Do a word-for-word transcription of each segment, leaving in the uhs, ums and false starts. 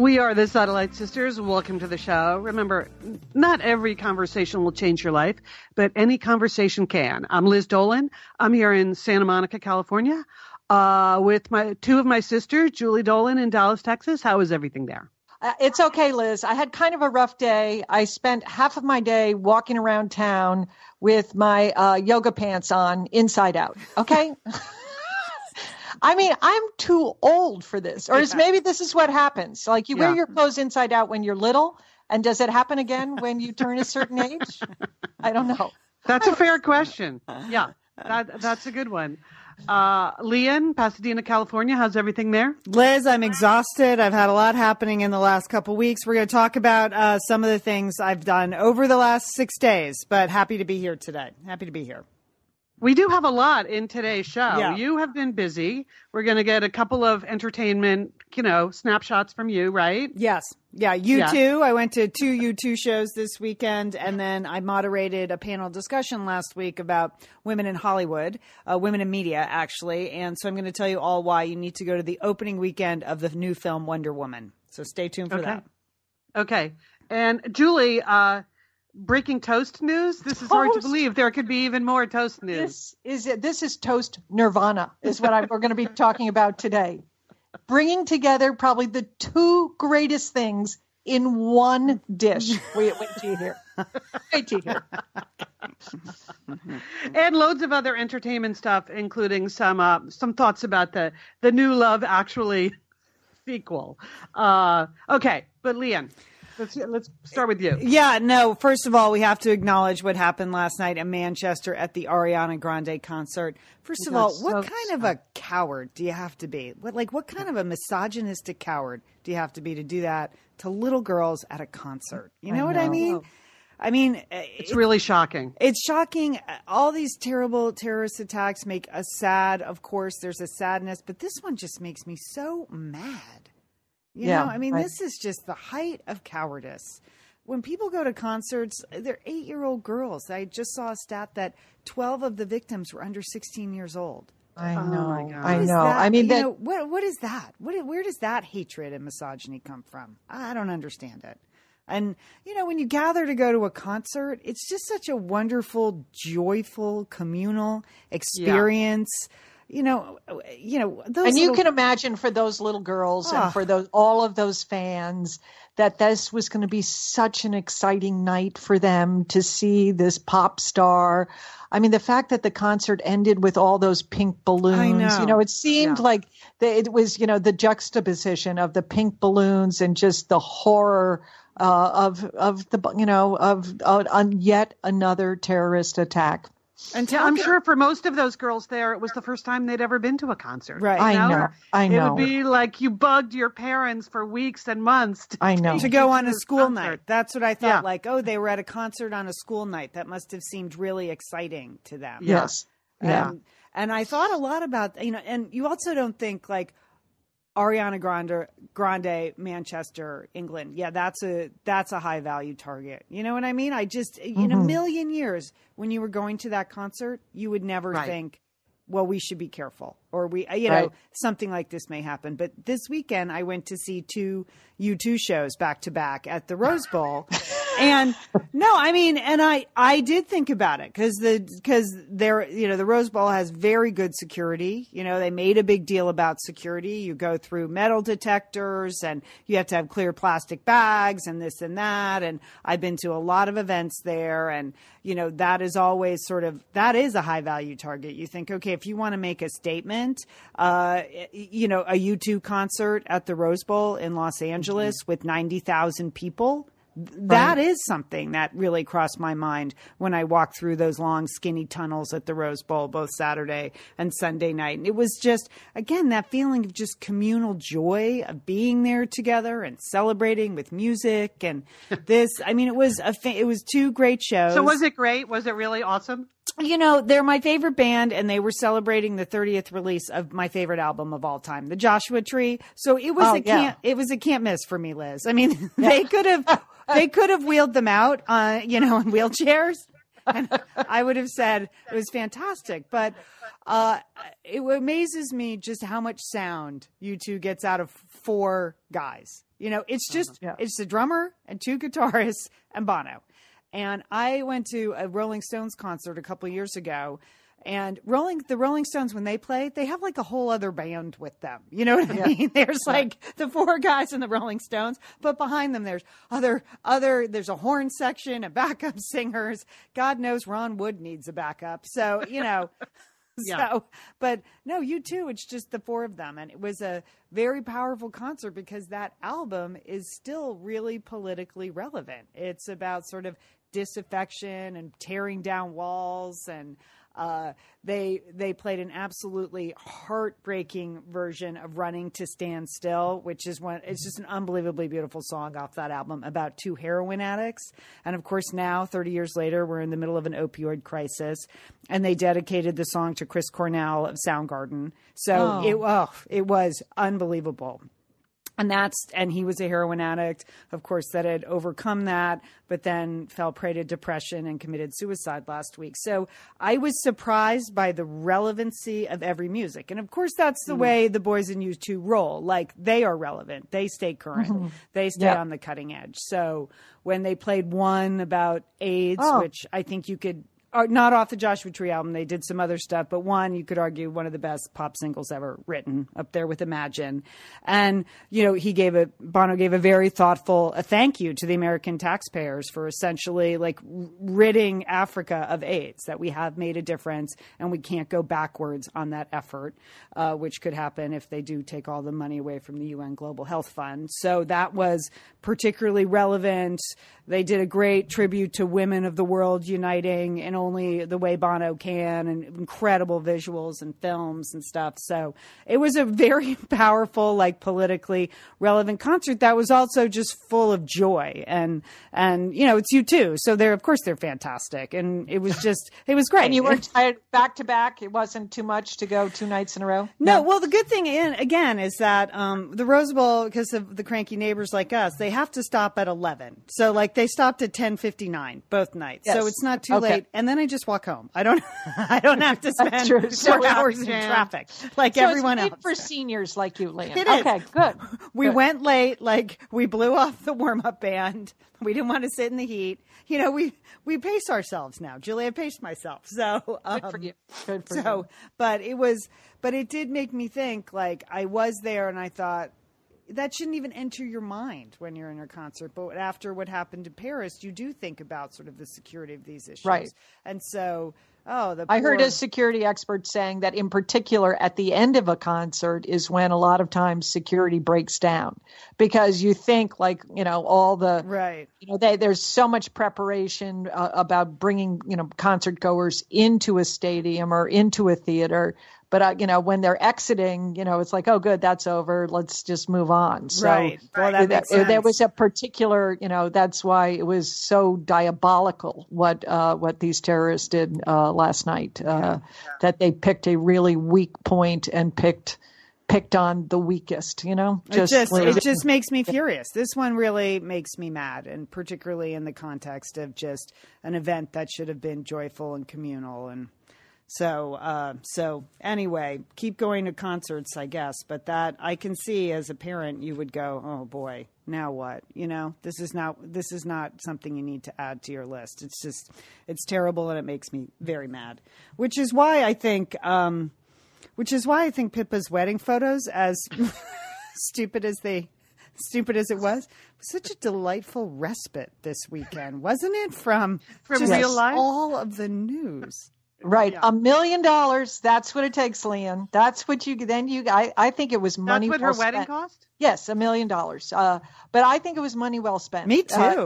We are the Satellite Sisters. Welcome to the show. Remember, not every conversation will change your life, but any conversation can. I'm Liz Dolan. I'm here in Santa Monica, California, uh, with my two of my sisters, Julie Dolan in Dallas, Texas. How is everything there? Uh, it's okay, Liz. I had kind of a rough day. I spent half of my day walking around town with my uh, yoga pants on inside out. Okay? I mean, I'm too old for this. Or is maybe this is what happens. Like you yeah. wear your clothes inside out when you're little. And does it happen again when you turn a certain age? I don't know. That's a fair question. Yeah, that, that's a good one. Uh, Leanne, Pasadena, California. How's everything there? Liz, I'm exhausted. I've had a lot happening in the last couple weeks. We're going to talk about uh, some of the things I've done over the last six days, but happy to be here today. Happy to be here. We do have a lot in today's show. Yeah. You have been busy. We're going to get a couple of entertainment, you know, snapshots from you, right? Yes. Yeah. You Yeah. too. I went to two U two shows this weekend, and then I moderated a panel discussion last week about women in Hollywood, uh, women in media, actually. And so I'm going to tell you all why you need to go to the opening weekend of the new film Wonder Woman. So stay tuned for Okay. that. Okay. And Julie, uh, breaking toast news. This is hard to Toast? believe. There could be even more toast news. This is this is toast nirvana is what I, we're going to be talking about today. Bringing together probably the two greatest things in one dish. Wait, wait till you hear. Wait till you hear. And loads of other entertainment stuff, including some uh, some thoughts about the the new Love Actually sequel. Uh, okay, but Leanne, let's let's start with you. Yeah, no, first of all, we have to acknowledge what happened last night in Manchester at the Ariana Grande concert. First of all, That's what so kind of a coward do you have to be? What, like, what kind of a misogynistic coward do you have to be to do that to little girls at a concert? You know, I what I know. mean? I mean, It's really shocking. it's shocking. All these terrible terrorist attacks make us sad. Of course, there's a sadness, but this one just makes me so mad. You Yeah, know, I mean, I- this is just the height of cowardice. When people go to concerts, they're eight-year-old girls. I just saw a stat that twelve of the victims were under sixteen years old. I Oh, know. my God. I What is know. that? I mean, you that, know, what what is that? What where does that hatred and misogyny come from? I don't understand it. And you know, when you gather to go to a concert, it's just such a wonderful, joyful, communal experience. You know, you know those. and you little- can imagine for those little girls Ah. and for those all of those fans that this was going to be such an exciting night for them to see this pop star. I mean, the fact that the concert ended with all those pink balloons, know. you know, it seemed Yeah. like the, it was, you know, the juxtaposition of the pink balloons and just the horror uh, of of the, you know, of uh, on yet another terrorist attack. and Yeah, I'm talk- sure for most of those girls there, it was the first time they'd ever been to a concert. Right. I You know, I It know. would be like you bugged your parents for weeks and months. To I know. take to you go on a this school concert. night. That's what I thought. Yeah. Like, oh, they were at a concert on a school night. That must have seemed really exciting to them. Yes. Yeah. And, and I thought a lot about, you know, and you also don't think like Ariana Grande, Grande, Manchester, England. Yeah, that's a that's a high value target. You know what I mean? I just in a million years, when you were going to that concert, you would never Right. think, well, we should be careful, or we, you know, Right. something like this may happen. But this weekend, I went to see two U two shows back to back at the Rose Bowl, and no, I mean, and I, I did think about it because the because there, you know, the Rose Bowl has very good security. You know, they made a big deal about security. You go through metal detectors, and you have to have clear plastic bags, and this and that. And I've been to a lot of events there, and you know, that is always sort of that is a high value target. You think, okay, if you want to make a statement, uh, you know, a U two concert at the Rose Bowl in Los Angeles with ninety thousand people. That Right. is something that really crossed my mind when I walked through those long, skinny tunnels at the Rose Bowl, both Saturday and Sunday night. And it was just, again, that feeling of just communal joy of being there together and celebrating with music. And this, I mean, it was a, fa- it was two great shows. So was it great? Was it really awesome? You know, they're my favorite band, and they were celebrating the thirtieth release of my favorite album of all time, The Joshua Tree. So it was Oh, a yeah. can't it was a can't miss for me, Liz. I mean, they could have they could have wheeled them out, uh, you know, in wheelchairs, and I would have said it was fantastic. But uh, it amazes me just how much sound U two gets out of four guys. You know, it's just, Yeah. it's the drummer and two guitarists and Bono. And I went to a Rolling Stones concert a couple of years ago. And Rolling, the Rolling Stones, when they play, they have like a whole other band with them. You know what I Yeah. mean? There's like the four guys in the Rolling Stones, but behind them, there's other, other, there's a horn section and backup singers. God knows Ron Wood needs a backup. So, you know, Yeah. so, but no, U two, it's just the four of them. And it was a very powerful concert because that album is still really politically relevant. It's about sort of disaffection and tearing down walls, and uh, they they played an absolutely heartbreaking version of "Running to Stand Still," which is one. It's just an unbelievably beautiful song off that album about two heroin addicts. And of course, now thirty years later, we're in the middle of an opioid crisis, and they dedicated the song to Chris Cornell of Soundgarden. So Oh. it oh, it was unbelievable. And that's, and he was a heroin addict, of course, that had overcome that, but then fell prey to depression and committed suicide last week. So I was surprised by the relevancy of every music. And of course, that's the mm. way the boys in U two roll. Like, they are relevant. They stay current. Mm-hmm. They stay yeah. on the cutting edge. So when they played one about AIDS, oh. which I think you could, or not off the Joshua Tree album. They did some other stuff, but one, you could argue, one of the best pop singles ever written, up there with Imagine. And, you know, he gave a, Bono gave a very thoughtful a thank you to the American taxpayers for essentially like ridding Africa of AIDS, that we have made a difference and we can't go backwards on that effort, uh, which could happen if they do take all the money away from the U N Global Health Fund. So that was particularly relevant. They did a great tribute to women of the world uniting in only the way Bono can, and incredible visuals and films and stuff. So it was a very powerful, like politically relevant concert that was also just full of joy. And, and, you know, it's U two. So they're, of course, they're fantastic. And it was just, it was great. And you weren't tired back to back? It wasn't too much to go two nights in a row? No. no. Well, the good thing, in, again, is that um, the Rose Bowl, because of the cranky neighbors like us, they have to stop at eleven. So, like, they stopped at ten fifty-nine both nights. Yes. So it's not too okay. late. And then I just walk home. I don't I don't have to spend four so hours in traffic like so everyone it's else. For seniors like you, Lian. It okay, is. good. We good. went late, like we blew off the warm-up band. We didn't want to sit in the heat. You know, we we pace ourselves now. Julia paced myself. So um, good for you. Good for so, you. But it was but it did make me think, like, I was there and I thought, that shouldn't even enter your mind when you're in a concert. But after what happened in Paris, you do think about sort of the security of these issues. Right. And so, oh, the I poor... heard a security expert saying that in particular at the end of a concert is when a lot of times security breaks down, because you think, like, you know, all the, right. you know, they, there's so much preparation uh, about bringing, you know, concert goers into a stadium or into a theater. But, uh, you know, when they're exiting, you know, it's like, oh, good, that's over. Let's just move on. So right. Well, that makes sense. There was a particular, you know, that's why it was so diabolical what uh, what these terrorists did uh, last night, uh, yeah. that they picked a really weak point and picked picked on the weakest, you know. Just, it just, it just makes me furious. This one really makes me mad, and particularly in the context of just an event that should have been joyful and communal. And So, uh, so anyway, keep going to concerts, I guess. But that I can see as a parent, you would go, oh boy, now what? You know, this is not, this is not something you need to add to your list. It's just, it's terrible, and it makes me very mad, which is why I think, um, which is why I think Pippa's wedding photos, as stupid as they, stupid as it was, was such a delightful respite this weekend, wasn't it? From, from just real life, all of the news. Right. Yeah. A million dollars. That's what it takes, Lian. That's what you, then you, I, I think it was money That's what well her wedding spent. cost? Yes, a million dollars. Uh, but I think it was money well spent. Me too. Uh,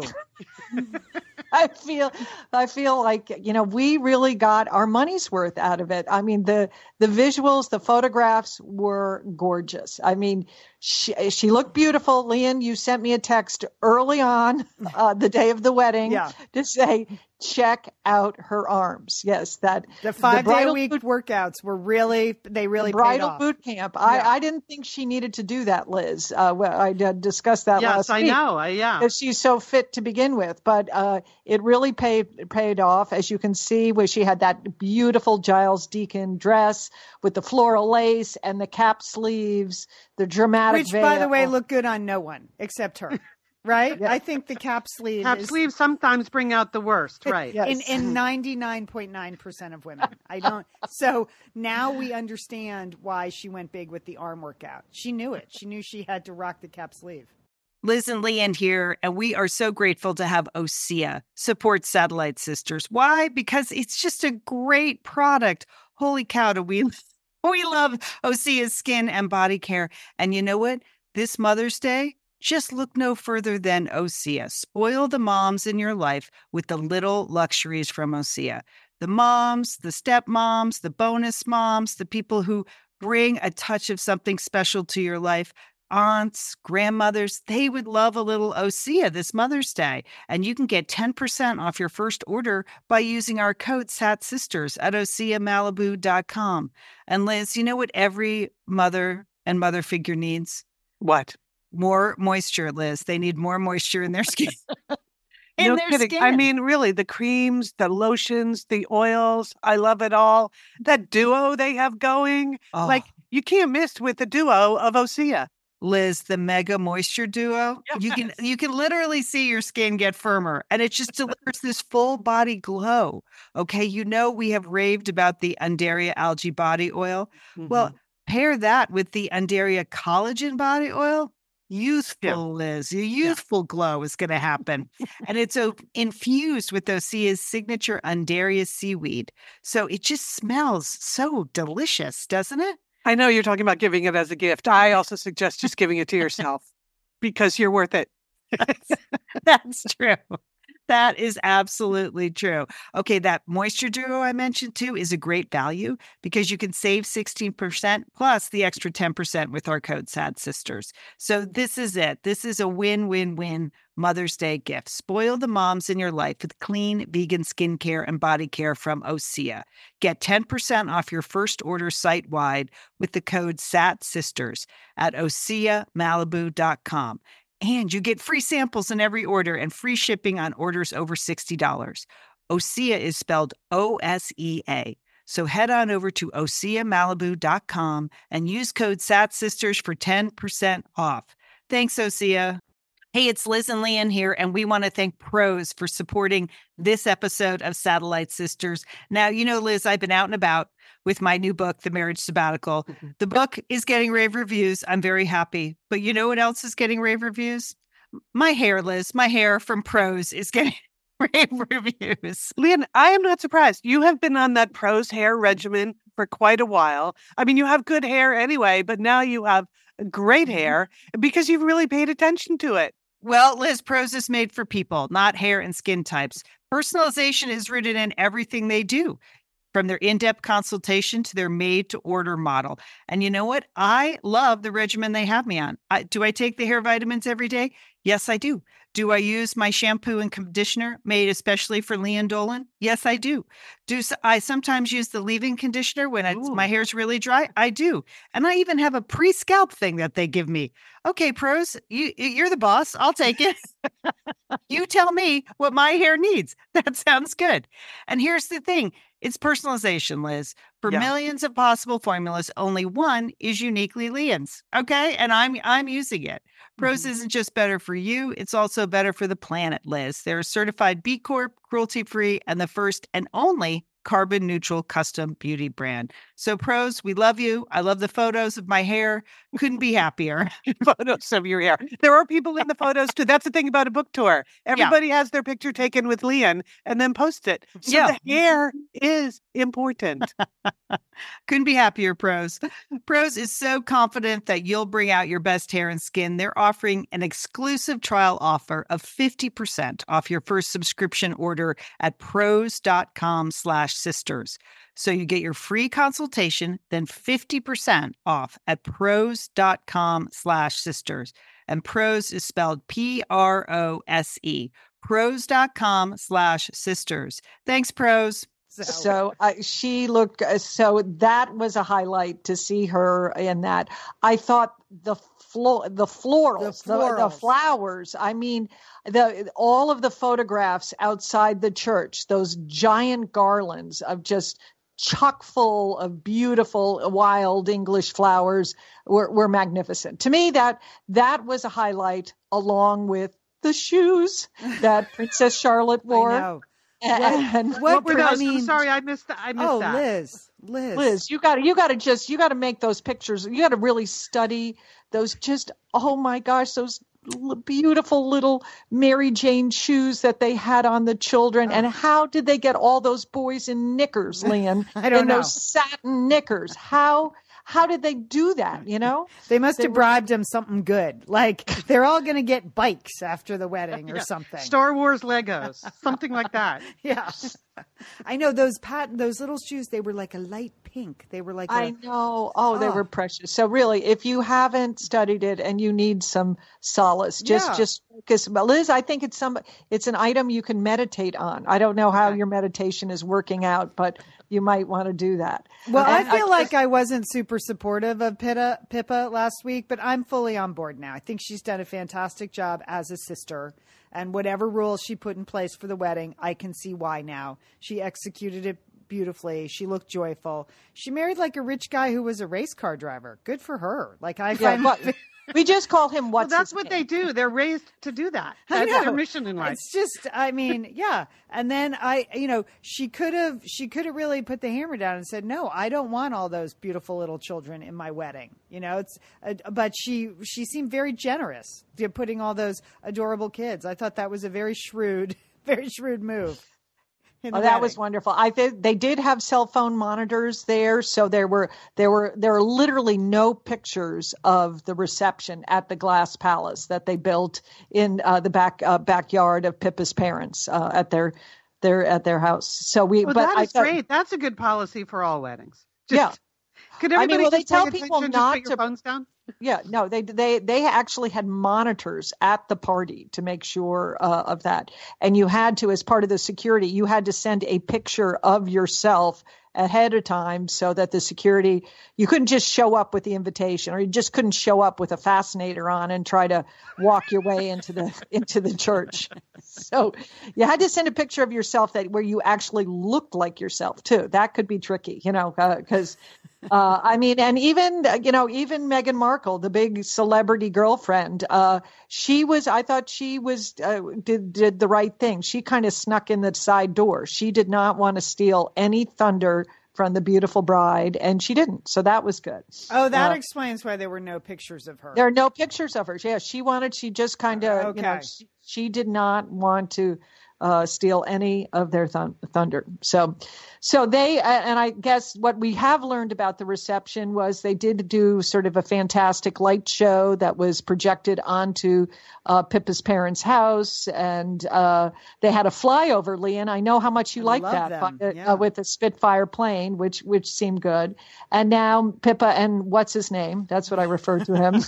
I feel, I feel like, you know, we really got our money's worth out of it. I mean, the, the visuals, the photographs were gorgeous. I mean, she, she looked beautiful. Lian, you sent me a text early on, uh, the day of the wedding yeah. to say, check out her arms. Yes, that the five the day a week boot, workouts were really, they really the bridal paid off. boot camp. I, yeah. I didn't think she needed to do that, Liz. Uh, well, I did discuss that yes, last I week. Yes, I know. I, yeah. Because she's so fit to begin with, but uh, it really paid paid off, as you can see, where she had that beautiful Giles Deacon dress with the floral lace and the cap sleeves, the dramatic dramatic Which, veil. by the way, look good on no one except her. Right? Yeah. I think the cap sleeve Cap is sleeves sometimes bring out the worst, right? Yes. in in ninety-nine point nine percent of women. I don't. So now we understand why she went big with the arm workout. She knew it. She knew she had to rock the cap sleeve. Liz and Leanne here, and we are so grateful to have Osea support Satellite Sisters. Why? Because it's just a great product. Holy cow, do we, we love Osea's skin and body care. And you know what? This Mother's Day, just look no further than Osea. Spoil the moms in your life with the little luxuries from Osea. The moms, the stepmoms, the bonus moms, the people who bring a touch of something special to your life. Aunts, grandmothers, they would love a little Osea this Mother's Day. And you can get ten percent off your first order by using our code SATSisters at osea malibu dot com. And Liz, you know what every mother and mother figure needs? What? More moisture, Liz. They need more moisture in their skin. in No their kidding. skin. I mean, really, the creams, the lotions, the oils, I love it all. That duo they have going, Oh. like you can't miss with the duo of Osea. Liz, the Mega Moisture Duo. You can you can literally see your skin get firmer, and it just delivers this full body glow. Okay, you know we have raved about the Undaria Algae Body Oil. Mm-hmm. Well, pair that with the Undaria Collagen Body Oil. Youthful, Yeah. Liz. Your youthful glow is going to happen. And it's uh, infused with Osea's signature Undaria seaweed. So it just smells so delicious, doesn't it? I know you're talking about giving it as a gift. I also suggest just giving it to yourself because you're worth it. That's true. That is absolutely true. Okay, that Moisture Duo I mentioned too is a great value because you can save sixteen percent plus the extra ten percent with our code SADSisters. So this is it. This is a win-win-win Mother's Day gift. Spoil the moms in your life with clean vegan skincare and body care from Osea. Get ten percent off your first order site-wide with the code SATSisters at osea malibu dot com. And you get free samples in every order and free shipping on orders over sixty dollars. Osea is spelled O S E A. So head on over to osea malibu dot com and use code SATSisters for ten percent off. Thanks, Osea. Hey, it's Liz and Leanne here, and we want to thank Prose for supporting this episode of Satellite Sisters. Now, you know, Liz, I've been out and about with my new book, The Marriage Sabbatical. Mm-hmm. The book is getting rave reviews. I'm very happy. But you know what else is getting rave reviews? My hair, Liz. My hair from Prose is getting rave reviews. Leanne, I am not surprised. You have been on that Prose hair regimen for quite a while. I mean, you have good hair anyway, but now you have great hair because you've really paid attention to it. Well, Liz, Prose is made for people, not hair and skin types. Personalization is rooted in everything they do, from their in-depth consultation to their made-to-order model. And you know what? I love the regimen they have me on. I, do I take the hair vitamins every day? Yes, I do. Do I use my shampoo and conditioner made especially for Leanne Dolan? Yes, I do. Do I sometimes use the leave-in conditioner when it's, my hair's really dry? I do. And I even have a pre-scalp thing that they give me. Okay, Prose, you, you're the boss. I'll take it. You tell me what my hair needs. That sounds good. And here's the thing. It's personalization, Liz. For Yeah. millions of possible formulas, only one is uniquely Leanne's. Okay? And I'm I'm using it. Prose mm-hmm. isn't just better for you, it's also better for the planet, Liz. They're a certified B Corp, cruelty-free, and the first and only carbon neutral custom beauty brand. So Prose, we love you. I love the photos of my hair. Couldn't be happier. Photos of your hair. There are people in the photos too. That's the thing about a book tour. Everybody yeah. has their picture taken with Leanne and then post it. So yeah. the hair is important. Couldn't be happier, Prose. Prose is so confident that you'll bring out your best hair and skin. They're offering an exclusive trial offer of fifty percent off your first subscription order at prose.com slash sisters. So you get your free consultation, then fifty percent off at prose.com slash sisters. And Prose is spelled P R O S E. Prose.com slash sisters. Thanks, Prose. So, so uh, she looked, uh, so that was a highlight to see her in that. I thought the flo- the florals, the, the, the, the flowers, I mean, the all of the photographs outside the church, those giant garlands of just chock full of beautiful wild English flowers were, were magnificent. To me, that that was a highlight, along with the shoes that Princess Charlotte wore. I know. And What, What were I those? mean- I'm sorry, I missed that. I missed Oh, that. Liz, Liz, Liz, you got to you got to just you got to make those pictures. You got to really study those. Just oh my gosh, those l- beautiful little Mary Jane shoes that they had on the children. And how did they get all those boys in knickers, Lian? I don't in know. those satin knickers. How how did they do that? You know, They must They have were- bribed him something good. Like they're all going to get bikes after the wedding or Yeah. something. Star Wars Legos, something like that. Yeah. I know those pat those little shoes, they were like a light pink. They were like I a, know. Oh, they Oh. were precious. So really, if you haven't studied it and you need some solace, just Yeah. just focus. But Liz, I think it's some it's an item you can meditate on. I don't know how Okay. your meditation is working out, but you might want to do that. Well, I And feel like I wasn't super supportive of Pippa, Pippa last week, but I'm fully on board now. I think she's done a fantastic job as a sister. And whatever rules she put in place for the wedding, I can see why now. She executed it beautifully. She looked joyful. She married like a rich guy who was a race car driver. Good for her. Like I yeah, find but we just call him Well, what's that's his what name. they do. They're raised to do that. I That's their know. mission in life. It's just, I mean, yeah. And then I, you know, she could have, she could have really put the hammer down and said, no, I don't want all those beautiful little children in my wedding. You know, it's, uh, but she, she seemed very generous to putting all those adorable kids. I thought that was a very shrewd, very shrewd move. in the Oh, that was wedding. wonderful. I think they did have cell phone monitors there, so there were there were there are literally no pictures of the reception at the Glass Palace that they built in uh, the back uh, backyard of Pippa's parents uh, at their their at their house. So we, Well, but that I is thought, great. That's a good policy for all weddings. Just, Yeah. Could I mean, everybody well, they just tell pay people attention, not just put to- your phones down? Yeah, no, they they they actually had monitors at the party to make sure uh, of that, and you had to, as part of the security, you had to send a picture of yourself ahead of time so that the security, you couldn't just show up with the invitation, or you just couldn't show up with a fascinator on and try to walk your way into the into the church. So you had to send a picture of yourself that where you actually looked like yourself too. That could be tricky, you know, because. Uh, I mean, and even, uh, you know, even Meghan Markle, the big celebrity girlfriend, uh, she was, I thought she was, uh, did, did the right thing. She kind of snuck in the side door. She did not want to steal any thunder from the beautiful bride, and she didn't. So that was good. Oh, that Uh, explains why there were no pictures of her. There are no pictures of her. Yeah, she wanted, she just kind of, you know, Okay. she, she did not want to uh, steal any of their thun- thunder. So, so they, uh, and I guess what we have learned about the reception was they did do sort of a fantastic light show that was projected onto uh, Pippa's parents' house, and uh, they had a flyover, Leanne. I know how much you I like love that them, by- yeah. uh, with the Spitfire plane, which which seemed good. And now Pippa and what's his name? That's what I refer to him.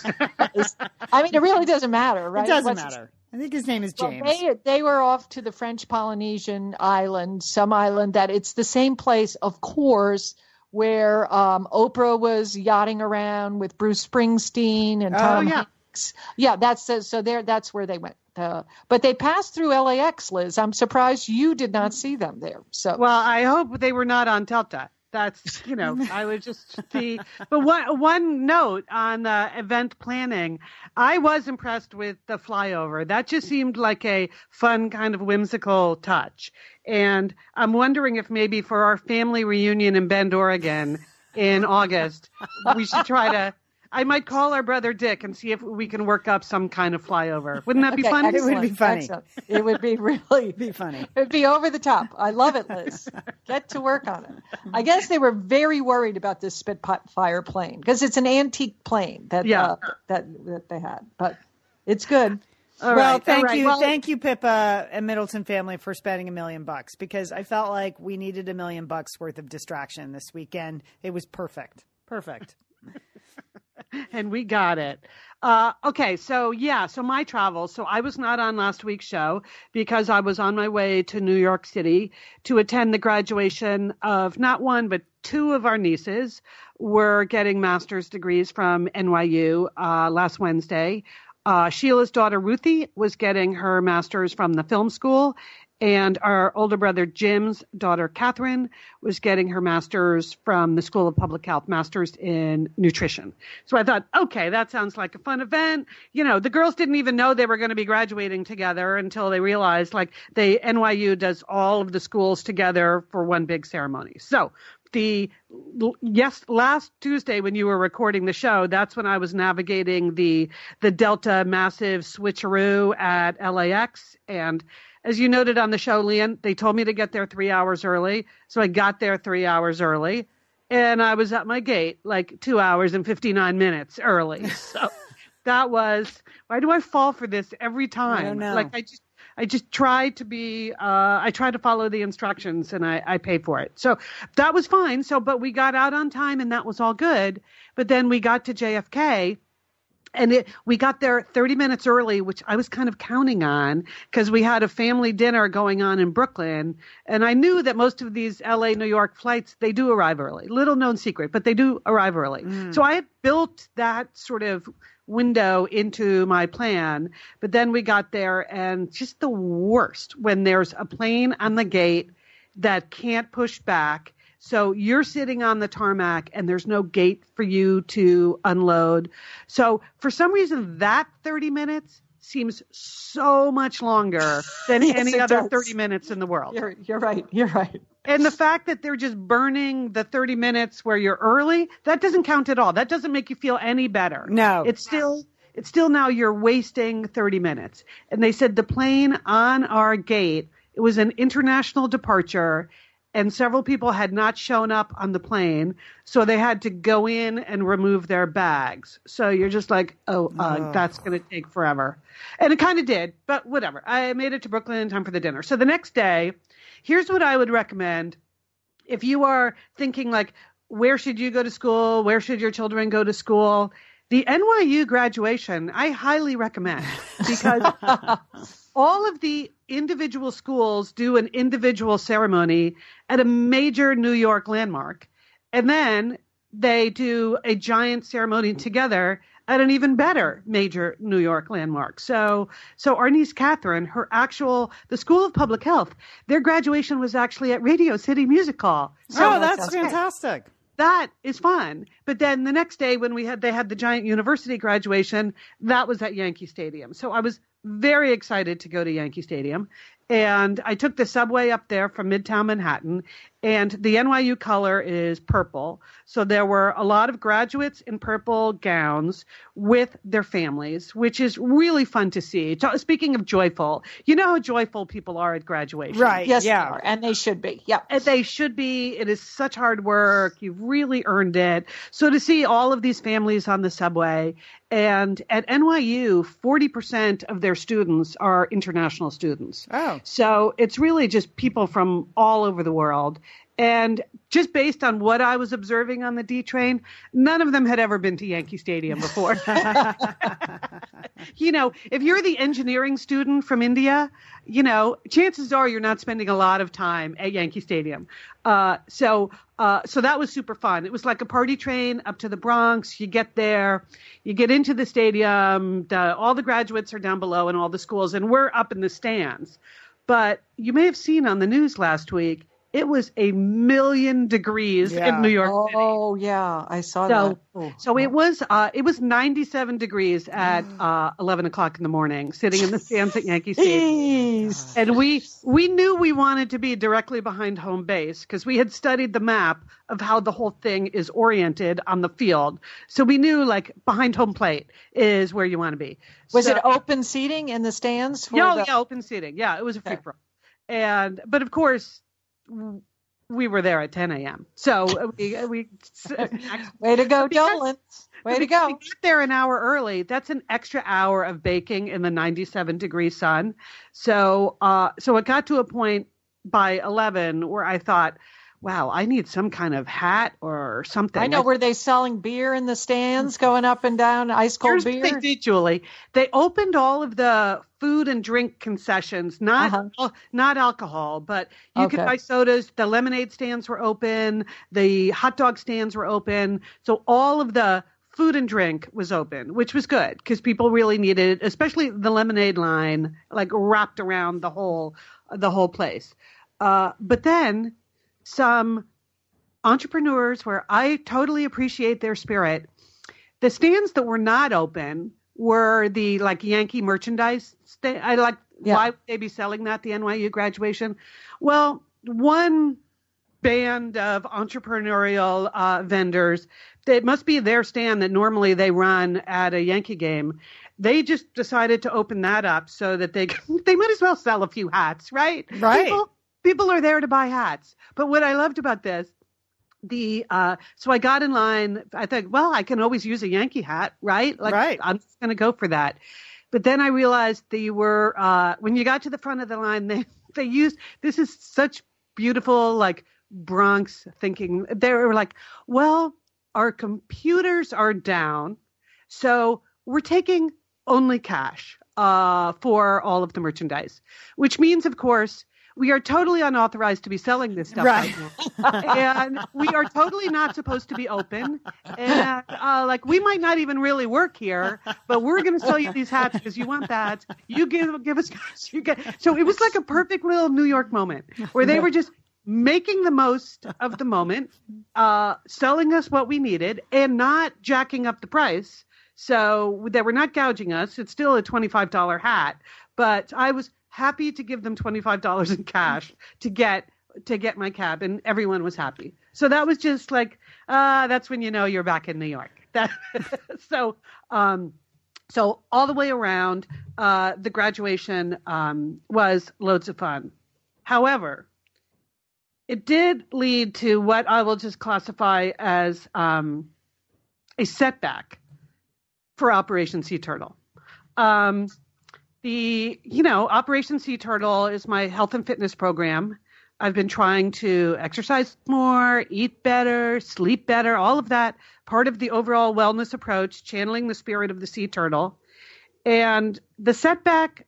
I mean, it really doesn't matter, right? It doesn't What's his- matter. I think his name is well, James. they they were off to the French Polynesian island, some island that it's the same place, of course, where um, Oprah was yachting around with Bruce Springsteen and Oh, Tom yeah. Hanks. Yeah, that's the, so there. That's where they went. Uh, but they passed through L A X, Liz. I'm surprised you did not see them there. So Well, I hope they were not on Delta. That's, you know, I would just see. But one, one note on uh, event planning, I was impressed with the flyover. That just seemed like a fun kind of whimsical touch. And I'm wondering if maybe for our family reunion in Bend, Oregon in August, we should try to, I might call our brother Dick and see if we can work up some kind of flyover. Wouldn't that be Okay, fun? It would be excellent, funny. excellent. It would be really Be funny. It'd be over the top. I love it, Liz. Get to work on it. I guess they were very worried about this Spitfire plane because it's an antique plane that Yeah. uh, that that they had, but it's good. All well, right, thank all right. you, Well, thank you, Pippa and Middleton family for spending a million bucks because I felt like we needed a million bucks worth of distraction this weekend. It was perfect, perfect. And we got it. Uh, okay, so yeah, so my travels. So I was not on last week's show because I was on my way to New York City to attend the graduation of not one, but two of our nieces were getting master's degrees from N Y U uh, last Wednesday. Uh, Sheila's daughter, Ruthie, was getting her master's from the film school. And our older brother Jim's daughter, Catherine, was getting her master's from the School of Public Health, master's in nutrition. So I thought, okay, that sounds like a fun event. You know, the girls didn't even know they were going to be graduating together until they realized, like, they N Y U does all of the schools together for one big ceremony. So the yes, last Tuesday when you were recording the show, that's when I was navigating the the Delta massive switcheroo at L A X. And as you noted on the show, Lian, they told me to get there three hours early. So I got there three hours early, and I was at my gate like two hours and fifty-nine minutes early. So that was, why do I fall for this every time? I don't know. Like I just I just try to be, uh, I try to follow the instructions, and I, I pay for it. So that was fine. So, but we got out on time, and that was all good. But then we got to J F K, and it, we got there thirty minutes early, which I was kind of counting on because we had a family dinner going on in Brooklyn. And I knew that most of these L A, New York flights, they do arrive early. Little known secret, but they do arrive early. Mm. So I had built that sort of window into my plan, but then we got there, and just the worst when there's a plane on the gate that can't push back. So you're sitting on the tarmac and there's no gate for you to unload. So for some reason, that thirty minutes seems so much longer than yes, any other does. thirty minutes in the world. You're, you're right. You're right. And the fact that they're just burning the thirty minutes where you're early, that doesn't count at all. That doesn't make you feel any better. No. It's still, it's still now you're wasting thirty minutes. And they said the plane on our gate, it was an international departure, and several people had not shown up on the plane, so they had to go in and remove their bags. So you're just like, oh, uh, oh. that's going to take forever. And it kind of did, but whatever. I made it to Brooklyn in time for the dinner. So the next day, here's what I would recommend. If you are thinking like, where should you go to school? Where should your children go to school? The N Y U graduation, I highly recommend, because all of the individual schools do an individual ceremony at a major New York landmark. And then they do a giant ceremony together at an even better major New York landmark. So, so our niece Catherine, her actual, the School of Public Health, their graduation was actually at Radio City Music Hall. So oh, that's fantastic. That is fun. But then the next day when we had, they had the giant university graduation, that was at Yankee Stadium. So I was very excited to go to Yankee Stadium. And I took the subway up there from Midtown Manhattan, and the N Y U color is purple. So there were a lot of graduates in purple gowns with their families, which is really fun to see. Speaking of joyful, you know how joyful people are at graduation. Right. Yes, yeah. they are, and they should be. Yeah. And they should be. It is such hard work. You've really earned it. So to see all of these families on the subway, and at N Y U, forty percent of their students are international students. Oh. So it's really just people from all over the world. And just based on what I was observing on the D train, none of them had ever been to Yankee Stadium before. You know, if you're the engineering student from India, you know, chances are you're not spending a lot of time at Yankee Stadium. Uh, so, uh, so that was super fun. It was like a party train up to the Bronx. You get there, you get into the stadium, the, all the graduates are down below in all the schools, and we're up in the stands. But you may have seen on the news last week, it was a million degrees yeah. in New York oh, City. Oh, yeah. I saw so, that. Oh, so oh. it was uh, it was ninety-seven degrees at uh, eleven o'clock in the morning, sitting in the stands at Yankee Stadium. And we we knew we wanted to be directly behind home base because we had studied the map of how the whole thing is oriented on the field. So we knew, like, behind home plate is where you want to be. Was so, it open seating in the stands? For yeah, the... yeah, open seating. Yeah, it was a free Okay. for all. And but of course, we were there at ten a.m. So we we way to go, because, Dolan. Way to go. We got there an hour early. That's an extra hour of baking in the ninety-seven degree sun. So uh, so it got to a point by eleven where I thought, wow, I need some kind of hat or something. I know. I, Were they selling beer in the stands, going up and down, ice cold Here's beer? what they did, Julie. They opened all of the food and drink concessions, not Uh-huh. not alcohol, but you Okay. could buy sodas. The lemonade stands were open. The hot dog stands were open. So all of the food and drink was open, which was good because people really needed it, especially the lemonade line, like wrapped around the whole the whole place. Uh, but then some entrepreneurs where I totally appreciate their spirit, the stands that were not open were the like Yankee merchandise. Sta- I like, Yeah. why would they be selling that, the N Y U graduation? Well, one band of entrepreneurial uh, vendors, it must be their stand that normally they run at a Yankee game. They just decided to open that up so that they they might as well sell a few hats, right? Right. People, people are there to buy hats. But what I loved about this, the uh, so I got in line. I thought, well, I can always use a Yankee hat, right? Like, Right. I'm just going to go for that. But then I realized they were uh, when you got to the front of the line, they they used this is such beautiful like Bronx thinking. They were like, well, our computers are down, so we're taking only cash uh, for all of the merchandise, which means, of course, we are totally unauthorized to be selling this stuff Right. right now. And we are totally not supposed to be open. And uh, like, we might not even really work here, but we're going to sell you these hats because you want that. You give give us cash. You get. So it was like a perfect little New York moment where they were just making the most of the moment, uh, selling us what we needed and not jacking up the price. So they were not gouging us. It's still a twenty-five dollars hat, but I was happy to give them twenty-five dollars in cash to get to get my cab, and everyone was happy. So that was just like, uh, that's when you know you're back in New York. That so um, so all the way around, uh, the graduation um, was loads of fun. However, it did lead to what I will just classify as um, a setback for Operation Sea Turtle. Um, the, you know, Operation Sea Turtle is my health and fitness program. I've been trying to exercise more, eat better, sleep better, all of that, part of the overall wellness approach, channeling the spirit of the sea turtle. And the setback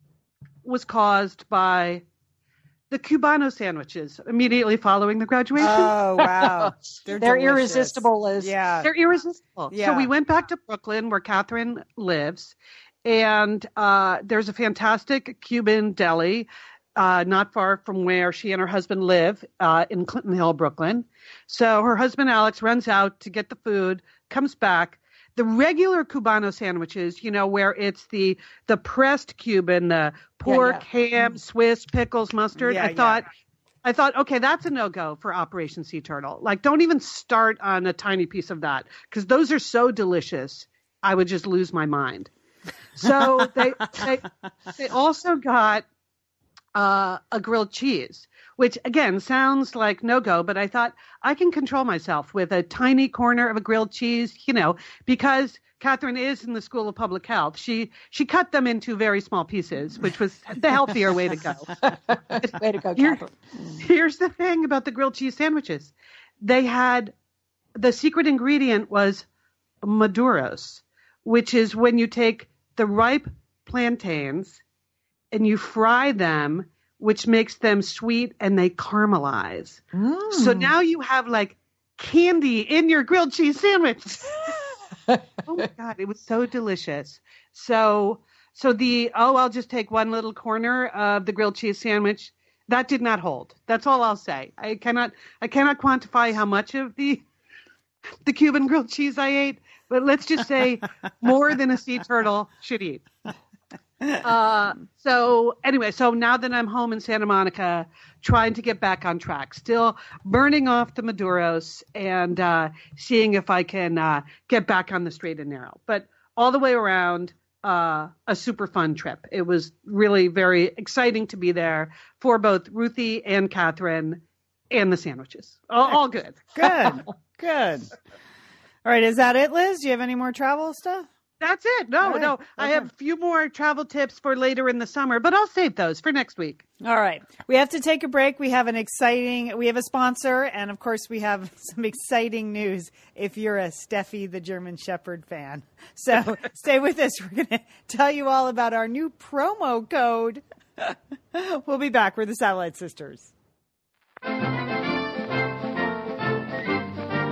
was caused by the Cubano sandwiches immediately following the graduation. Oh, wow. They're, They're delicious. irresistible, Liz. Yeah. They're irresistible. Yeah. So we went back to Brooklyn where Catherine lives, and uh, there's a fantastic Cuban deli uh, not far from where she and her husband live uh, in Clinton Hill, Brooklyn. So her husband, Alex, runs out to get the food, comes back. The regular Cubano sandwiches, you know, where it's the the pressed Cuban, the pork, yeah. ham, Swiss, pickles, mustard. Yeah, I yeah. thought, I thought, okay, that's a no-go for Operation Sea Turtle. Like, don't even start on a tiny piece of that because those are so delicious. I would just lose my mind. So they they, they also got uh, a grilled cheese, which again sounds like no-go, but I thought I can control myself with a tiny corner of a grilled cheese, you know, because Catherine is in the School of Public Health. She she cut them into very small pieces, which was the healthier way to go. Way to go, Here- Catherine. Here's the thing about the grilled cheese sandwiches. They had, the secret ingredient was maduros, which is when you take the ripe plantains and you fry them, which makes them sweet and they caramelize. Mm. So now you have like candy in your grilled cheese sandwich. Oh my God, it was so delicious. So, so the, oh, I'll just take one little corner of the grilled cheese sandwich. That did not hold. That's all I'll say. I cannot, I cannot quantify how much of the, the Cuban grilled cheese I ate, but let's just say more than a sea turtle should eat. Uh, so anyway, so now that I'm home in Santa Monica, trying to get back on track, still burning off the Maduros and uh, seeing if I can uh, get back on the straight and narrow. But all the way around, uh, a super fun trip. It was really very exciting to be there for both Ruthie and Catherine and the sandwiches. All, all good. Good. Good. All right. Is that it, Liz? Do you have any more travel stuff? That's it. No, All right. no. I Okay. have a few more travel tips for later in the summer, but I'll save those for next week. All right. We have to take a break. We have an exciting, we have a sponsor. And of course, we have some exciting news if you're a Steffi the German Shepherd fan. So stay with us. We're going to tell you all about our new promo code. We'll be back. We're the Satellite Sisters.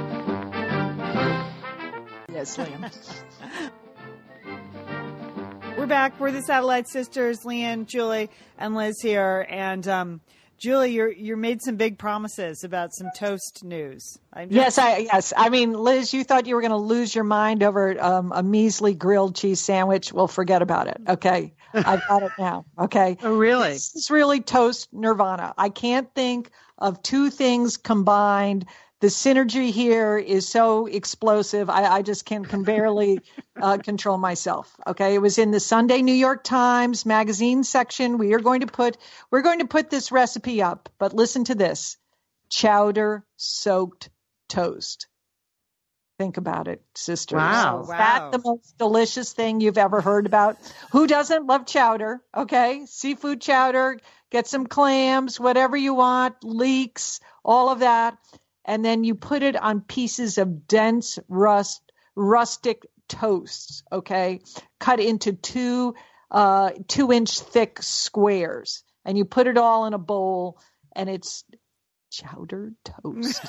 Yes, Liam. We're back. We're the Satellite Sisters, Leanne, Julie, and Liz here. And um, Julie, you're you made some big promises about some toast news. I'm just- Yes, I yes. I mean, Liz, you thought you were going to lose your mind over um, a measly grilled cheese sandwich. Well, forget about it. Okay, I've got it now. Okay. Oh, really? This is really toast nirvana. I can't think of two things combined. The synergy here is so explosive. I, I just can, can barely uh, control myself. Okay. It was in the Sunday New York Times magazine section. We are going to put, we're going to put this recipe up, but listen to this: chowder soaked toast. Think about it, sisters. Wow. Is Wow. that the most delicious thing you've ever heard about? Who doesn't love chowder? Okay. Seafood chowder, get some clams, whatever you want, leeks, all of that. And then you put it on pieces of dense rust, rustic toast, okay, cut into two, uh, two inch thick squares. And you put it all in a bowl, and it's chowder toast.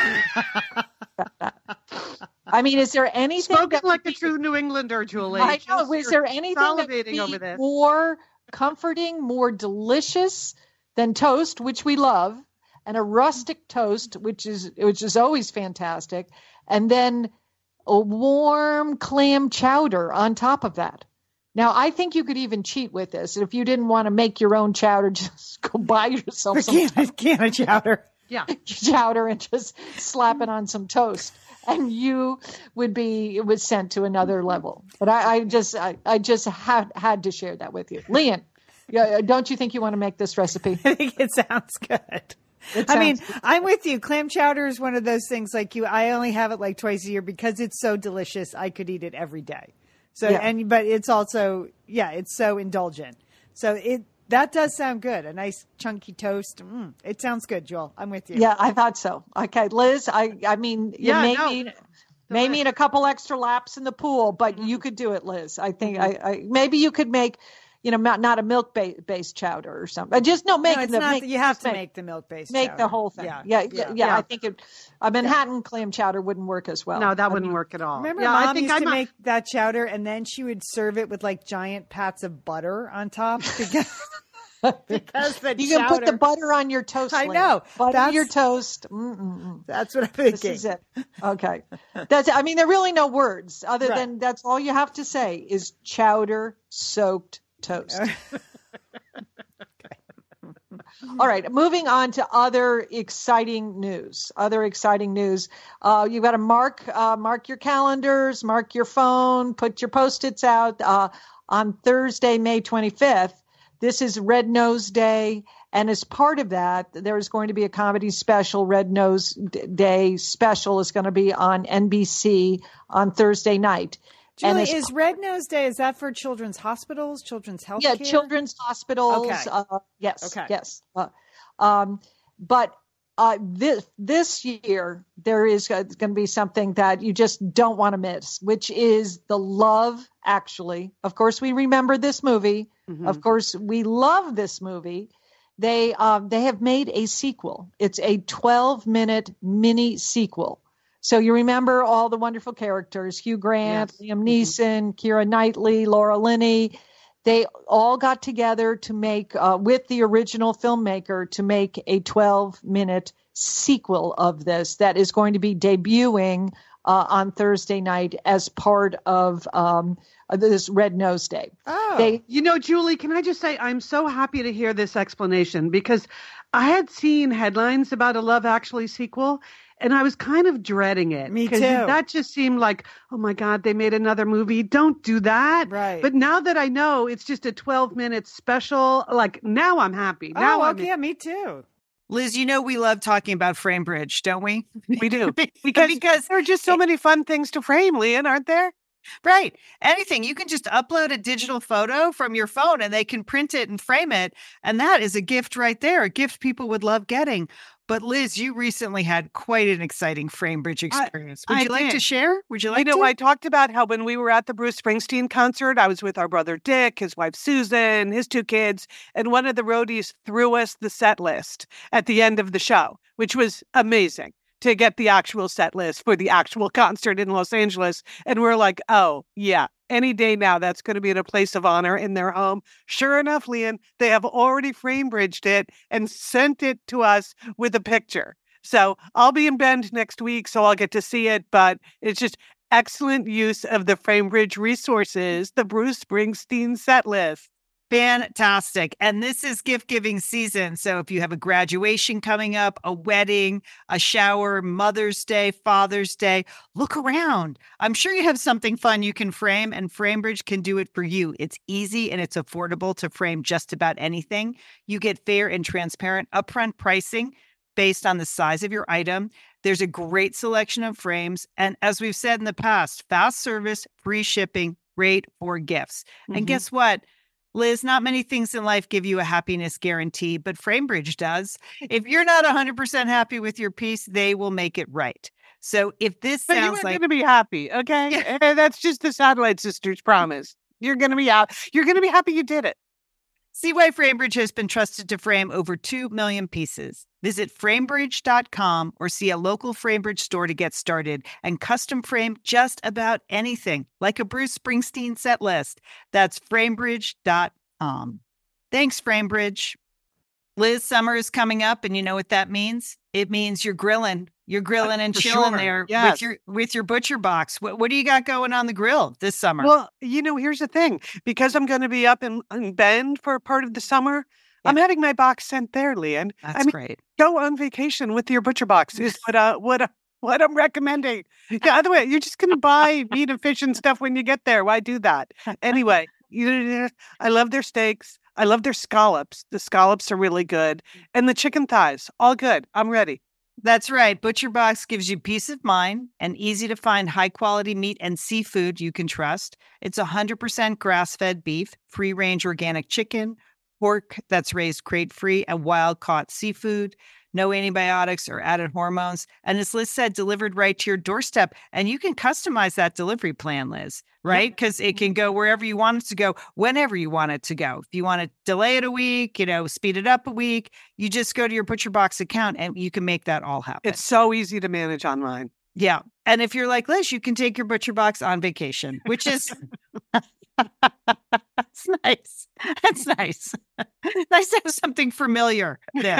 I mean, is there anything Spoken that like would a be- true New Englander, Julie. I know. Just- Is you're there anything that would salivating be over this? more comforting, more delicious than toast, which we love, and a rustic toast, which is which is always fantastic, and then a warm clam chowder on top of that? Now, I think you could even cheat with this. If you didn't want to make your own chowder, just go buy yourself A some can, a can of chowder. Yeah. chowder and just slap it on some toast, and you would be it was sent to another level. But I, I just I, I just had had to share that with you, Leanne. Yeah, don't you think you want to make this recipe? I think it sounds good. It I mean, sounds- I'm with you. Clam chowder is one of those things like you, I only have it like twice a year because it's so delicious. I could eat it every day. So, Yeah. and, but it's also, yeah, it's so indulgent. So it, that does sound good. A nice chunky toast. Mm, it sounds good, Joel. I'm with you. Yeah, I thought so. Okay, Liz, I I mean, you Yeah, may no. need may need a couple extra laps in the pool, but you could do it, Liz. I think I, I maybe you could make, you know, not, not a milk ba- based chowder or something. Just no, make No, it's the not make, that you have just to make the milk based make chowder. the whole thing. Yeah. Yeah, yeah, yeah. Yeah. I think it, a Manhattan clam chowder wouldn't work as well. No, that I wouldn't mean, work at all. Remember, yeah, Mom I think used I to might- make that chowder, and then she would serve it with like giant pats of butter on top because because the You can put the chowder- butter on your toast. I Lynn. know. Butter That's- your toast. Mm-mm-mm. That's what I'm thinking. This is it. Okay. That's. I mean, there are really no words other Right. than that's all you have to say is chowder soaked toast. All right, moving on to other exciting news. Other exciting news. Uh, you've got to mark uh, mark your calendars, mark your phone, put your Post-its out uh, on Thursday, May twenty-fifth. This is Red Nose Day, and as part of that, there is going to be a comedy special. Red Nose D- Day special is going to be on N B C on Thursday night. Julie, and as is Red Nose Day, is that for children's hospitals, children's health Yeah, care? children's hospitals. Okay. Uh, yes, Okay. yes. Uh, um, but uh, this this year there is going to be something that you just don't want to miss, which is the Love Actually. Of course, we remember this movie. Mhm. Of course, we love this movie. They um, they have made a sequel. It's a twelve minute mini sequel. So you remember all the wonderful characters: Hugh Grant, Yes. Liam Neeson, Keira Knightley, Laura Linney. They all got together to make, uh, with the original filmmaker, to make a twelve minute sequel of this that is going to be debuting uh, on Thursday night as part of um, this Red Nose Day. Oh. They, You know, Julie, can I just say I'm so happy to hear this explanation because I had seen headlines about a Love Actually sequel and I was kind of dreading it. Me 'cause too. That just seemed like, oh my God, they made another movie. Don't do that. Right. But now that I know it's just a twelve minute special, like now I'm happy. Now oh, I'm okay, yeah, me too. Liz, you know we love talking about Framebridge, don't we? We do. because, because there are just so many fun things to frame, Leanne, aren't there? Right. Anything. You can just upload a digital photo from your phone and they can print it and frame it. And that is a gift right there, a gift people would love getting. But Liz, you recently had quite an exciting Framebridge experience. Would I you like to did. share? Would you like You know, to? I talked about how when we were at the Bruce Springsteen concert, I was with our brother Dick, his wife Susan, his two kids, and one of the roadies threw us the set list at the end of the show, which was amazing to get the actual set list for the actual concert in Los Angeles. And we're like, oh, yeah, any day now, that's going to be in a place of honor in their home. Sure enough, Lian, they have already frame bridged it and sent it to us with a picture. So I'll be in Bend next week, so I'll get to see it. But it's just excellent use of the FrameBridge resources, the Bruce Springsteen set list. Fantastic. And this is gift giving season. So if you have a graduation coming up, a wedding, a shower, Mother's Day, Father's Day, look around. I'm sure you have something fun you can frame, and FrameBridge can do it for you. It's easy and it's affordable to frame just about anything. You get fair and transparent upfront pricing based on the size of your item. There's a great selection of frames. And as we've said in the past, fast service, free shipping, great for gifts. Mm-hmm. And guess what? Liz, not many things in life give you a happiness guarantee, but FrameBridge does. If you're not one hundred percent happy with your piece, they will make it right. So if this but sounds you like... You're going to be happy, okay? And that's just the Satellite Sisters promise. You're going to be out. You're going to be happy you did it. See why FrameBridge has been trusted to frame over two million pieces. Visit framebridge dot com or see a local FrameBridge store to get started and custom frame just about anything, like a Bruce Springsteen set list. That's framebridge dot com. Thanks, FrameBridge. Liz, summer is coming up, and you know what that means? It means you're grilling. You're grilling and For chilling sure. there Yes. with your with your butcher box. What, what do you got going on the grill this summer? Well, you know, here's the thing. Because I'm going to be up in, in Bend for part of the summer, yeah. I'm having my box sent there, Lian. That's I mean, great. Go on vacation with your butcher box is what uh, what uh, what I'm recommending. Yeah, other way, you're just going to buy meat and fish and stuff when you get there. Why do that? Anyway, you, I love their steaks. I love their scallops. The scallops are really good. And the chicken thighs, all good. I'm ready. That's right. ButcherBox gives you peace of mind and easy to find high quality meat and seafood you can trust. It's one hundred percent grass-fed beef, free-range organic chicken, pork that's raised crate-free, and wild-caught seafood. No antibiotics or added hormones. And as Liz said, delivered right to your doorstep. And you can customize that delivery plan, Liz, right? Because it can go wherever you want it to go, whenever you want it to go. If you want to delay it a week, you know, speed it up a week, you just go to your ButcherBox account and you can make that all happen. It's so easy to manage online. Yeah. And if you're like Liz, you can take your ButcherBox on vacation, which is... That's nice. That's nice. Nice to have something familiar there.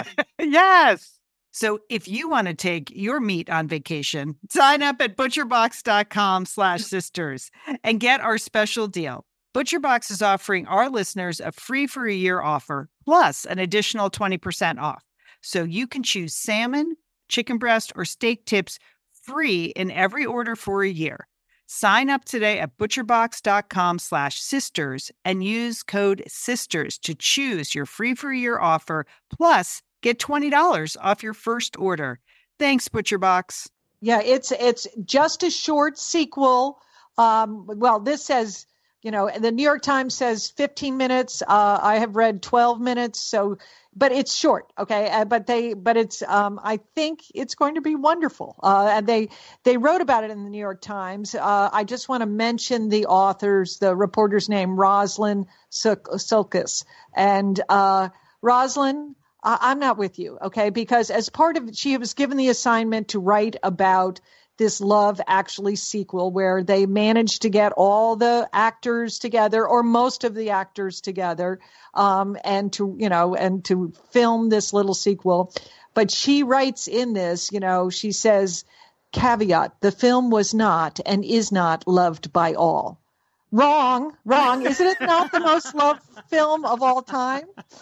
Yes. So if you want to take your meat on vacation, sign up at butcherbox dot com slash sisters and get our special deal. ButcherBox is offering our listeners a free for a year offer plus an additional twenty percent off. So you can choose salmon, chicken breast, or steak tips free in every order for a year. Sign up today at butcherbox dot com slash sisters and use code SISTERS to choose your free for a year offer, plus get twenty dollars off your first order. Thanks, ButcherBox. Yeah, it's it's just a short sequel. Um, well, this says, you know, the New York Times says fifteen minutes. Uh, I have read twelve minutes. So, but it's short. Okay. Uh, but they, but it's, um, I think it's going to be wonderful. Uh, and they, they wrote about it in the New York Times. Uh, I just want to mention the authors, the reporter's name, Rosalind Sulkus. And, uh, Rosalind, I, I'm not with you. Okay. Because as part of, she was given the assignment to write about this Love Actually sequel where they managed to get all the actors together, or most of the actors together, um, and to, you know, and to film this little sequel. But she writes in this, you know, she says, caveat, the film was not and is not loved by all. Wrong, wrong. Isn't it not the most loved film of all time?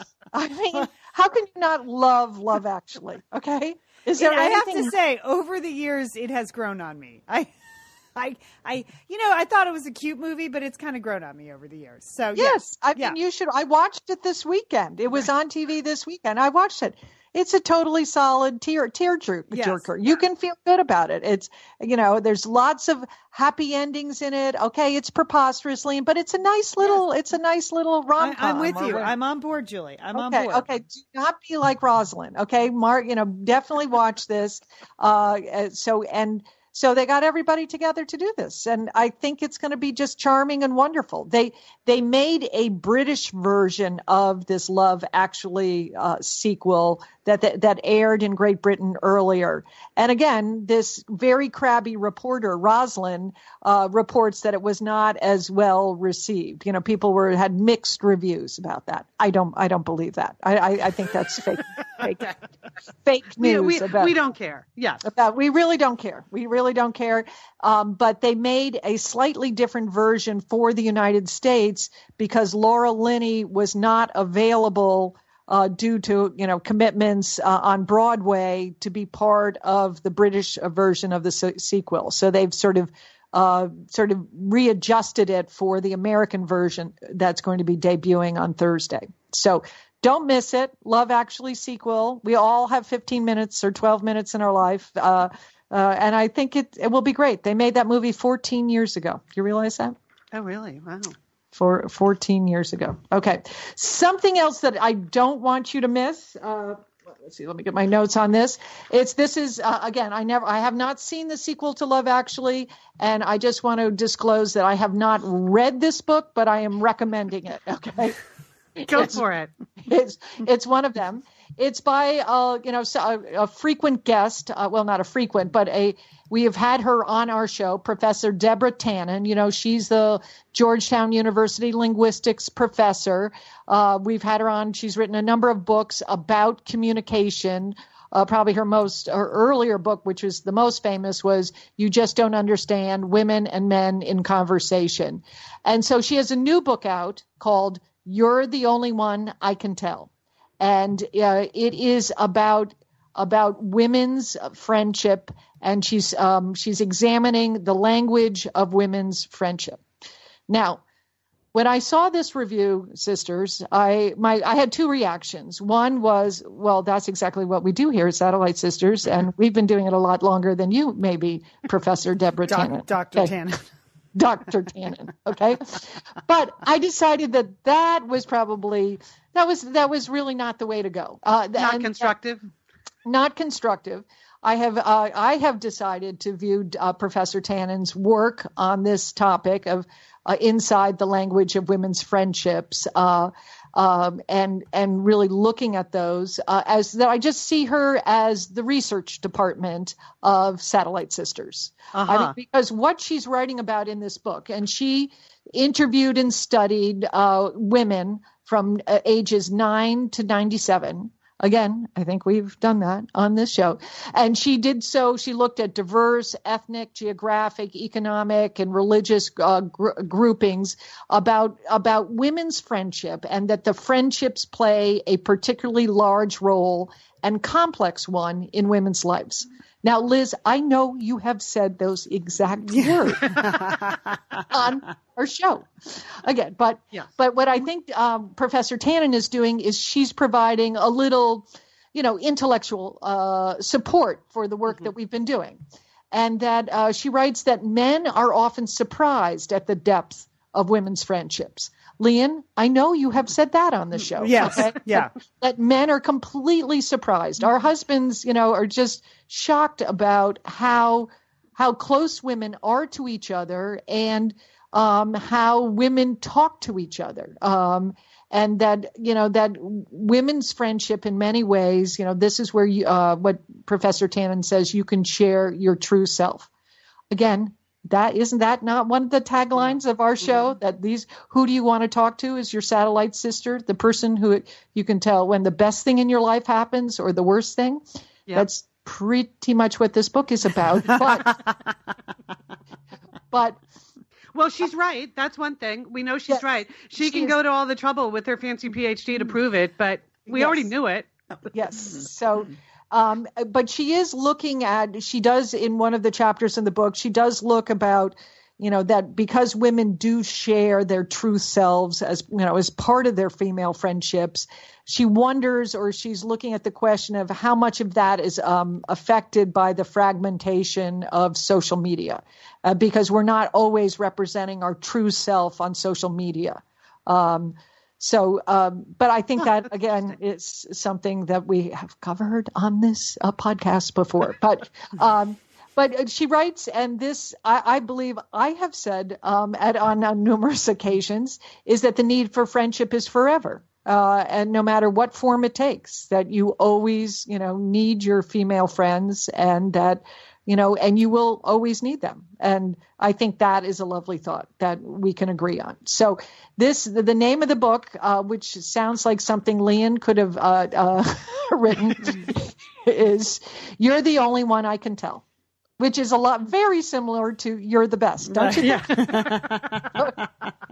I mean, how can you not love Love Actually? Okay. Is there I anything... have to say, over the years, it has grown on me. I, I, I, you know, I thought it was a cute movie, but it's kind of grown on me over the years. So yes, yeah. I mean, yeah. you should. I watched it this weekend. It was on T V this weekend. I watched it. It's a totally solid tear tear jerker. Yes. You can feel good about it. It's, you know, there's lots of happy endings in it. Okay, it's preposterously, but it's a nice little. Yes. It's a nice little rom com. I'm with you. I'm on board, Julie. I'm okay, on board. Okay, do not be like Rosalind. Okay, Mark. You know, definitely watch this. Uh, so and So they got everybody together to do this. And I think it's going to be just charming and wonderful. They they made a British version of this Love Actually uh, sequel that, that that aired in Great Britain earlier. And again, this very crabby reporter, Rosalind, uh, reports that it was not as well received. You know, people were had mixed reviews about that. I don't I don't believe that. I I, I think that's fake fake, fake news. We, we, about, we don't care. Yes. About, we really don't care. We really don't care. Um, but they made a slightly different version for the United States because Laura Linney was not available uh, due to, you know, commitments uh, on Broadway to be part of the British uh, version of the se- sequel. So they've sort of uh, sort of readjusted it for the American version that's going to be debuting on Thursday. So don't miss it. Love Actually sequel. We all have fifteen minutes or twelve minutes in our life. Uh, uh, and I think it, it will be great. They made that movie fourteen years ago. Do you realize that? Oh, really? Wow. For fourteen years ago. Okay. Something else that I don't want you to miss. Uh, let's see. Let me get my notes on this. It's this is uh, again. I never. I have not seen the sequel to Love Actually, and I just want to disclose that I have not read this book, but I am recommending it. Okay. Go it's, for it. It's it's one of them. It's by uh you know a, a frequent guest. Uh, well, not a frequent, but a we have had her on our show, Professor Deborah Tannen. You know, she's the Georgetown University linguistics professor. Uh, we've had her on. She's written a number of books about communication. Uh, probably her most her earlier book, which was the most famous, was "You Just Don't Understand: Women and Men in Conversation." And so she has a new book out called "You're the Only One I Can Tell." And uh, it is about about women's friendship, and she's um, she's examining the language of women's friendship. Now, when I saw this review, sisters, I my I had two reactions. One was, well, that's exactly what we do here at Satellite Sisters, and we've been doing it a lot longer than you, maybe, Professor Deborah Doc, Tannen. Doctor Okay. Tannen. Doctor Tannen. Okay. But I decided that that was probably, that was, that was really not the way to go. Uh, not constructive. Uh, not constructive. I have, uh, I have decided to view uh, Professor Tannen's work on this topic of uh, inside the language of women's friendships, uh, um, and, and really looking at those uh, as that I just see her as the research department of Satellite Sisters. Uh-huh. I mean, because what she's writing about in this book, and she interviewed and studied uh, women from uh, ages nine to ninety-seven. Again, I think we've done that on this show. And she did so. She looked at diverse ethnic, geographic, economic, and religious uh, gr- groupings about, about women's friendship, and that the friendships play a particularly large role and complex one in women's lives. Now, Liz, I know you have said those exact words on our show again, but yes. but what I think um, Professor Tannen is doing is she's providing a little, you know, intellectual uh, support for the work mm-hmm. that we've been doing, and that uh, she writes that men are often surprised at the depth of women's friendships. Lian, I know you have said that on the show. Yes. Okay? Yeah. That, that men are completely surprised. Our husbands, you know, are just shocked about how how close women are to each other, and um, how women talk to each other. Um, and that, you know, that women's friendship in many ways, you know, this is where you, uh, what Professor Tannen says, you can share your true self. Again, That isn't that not one of the taglines of our show? Mm-hmm. That these, who do you want to talk to is your satellite sister, the person who you can tell when the best thing in your life happens or the worst thing. Yep. That's pretty much what this book is about. But, but well, she's right. That's one thing. We know she's yes, right. She, she can is, go to all the trouble with her fancy P H D to prove it, but we yes. already knew it. Yes. So. Um, but she is looking at, she does in one of the chapters in the book, she does look about, you know, that because women do share their true selves as, you know, as part of their female friendships, she wonders, or she's looking at the question of how much of that is um, affected by the fragmentation of social media, uh, because we're not always representing our true self on social media. Um, So, um, but I think that, again, is something that we have covered on this uh, podcast before. But um, but she writes, and this I, I believe I have said um, at on, on numerous occasions, is that the need for friendship is forever. Uh, and no matter what form it takes, that you always, you know, need your female friends, and that, you know, and you will always need them. And I think that is a lovely thought that we can agree on. So this, the, the name of the book, uh, which sounds like something Lian could have uh, uh, written, is "You're the Only One I Can Tell," which is a lot very similar to "You're the Best," don't you think? Yeah.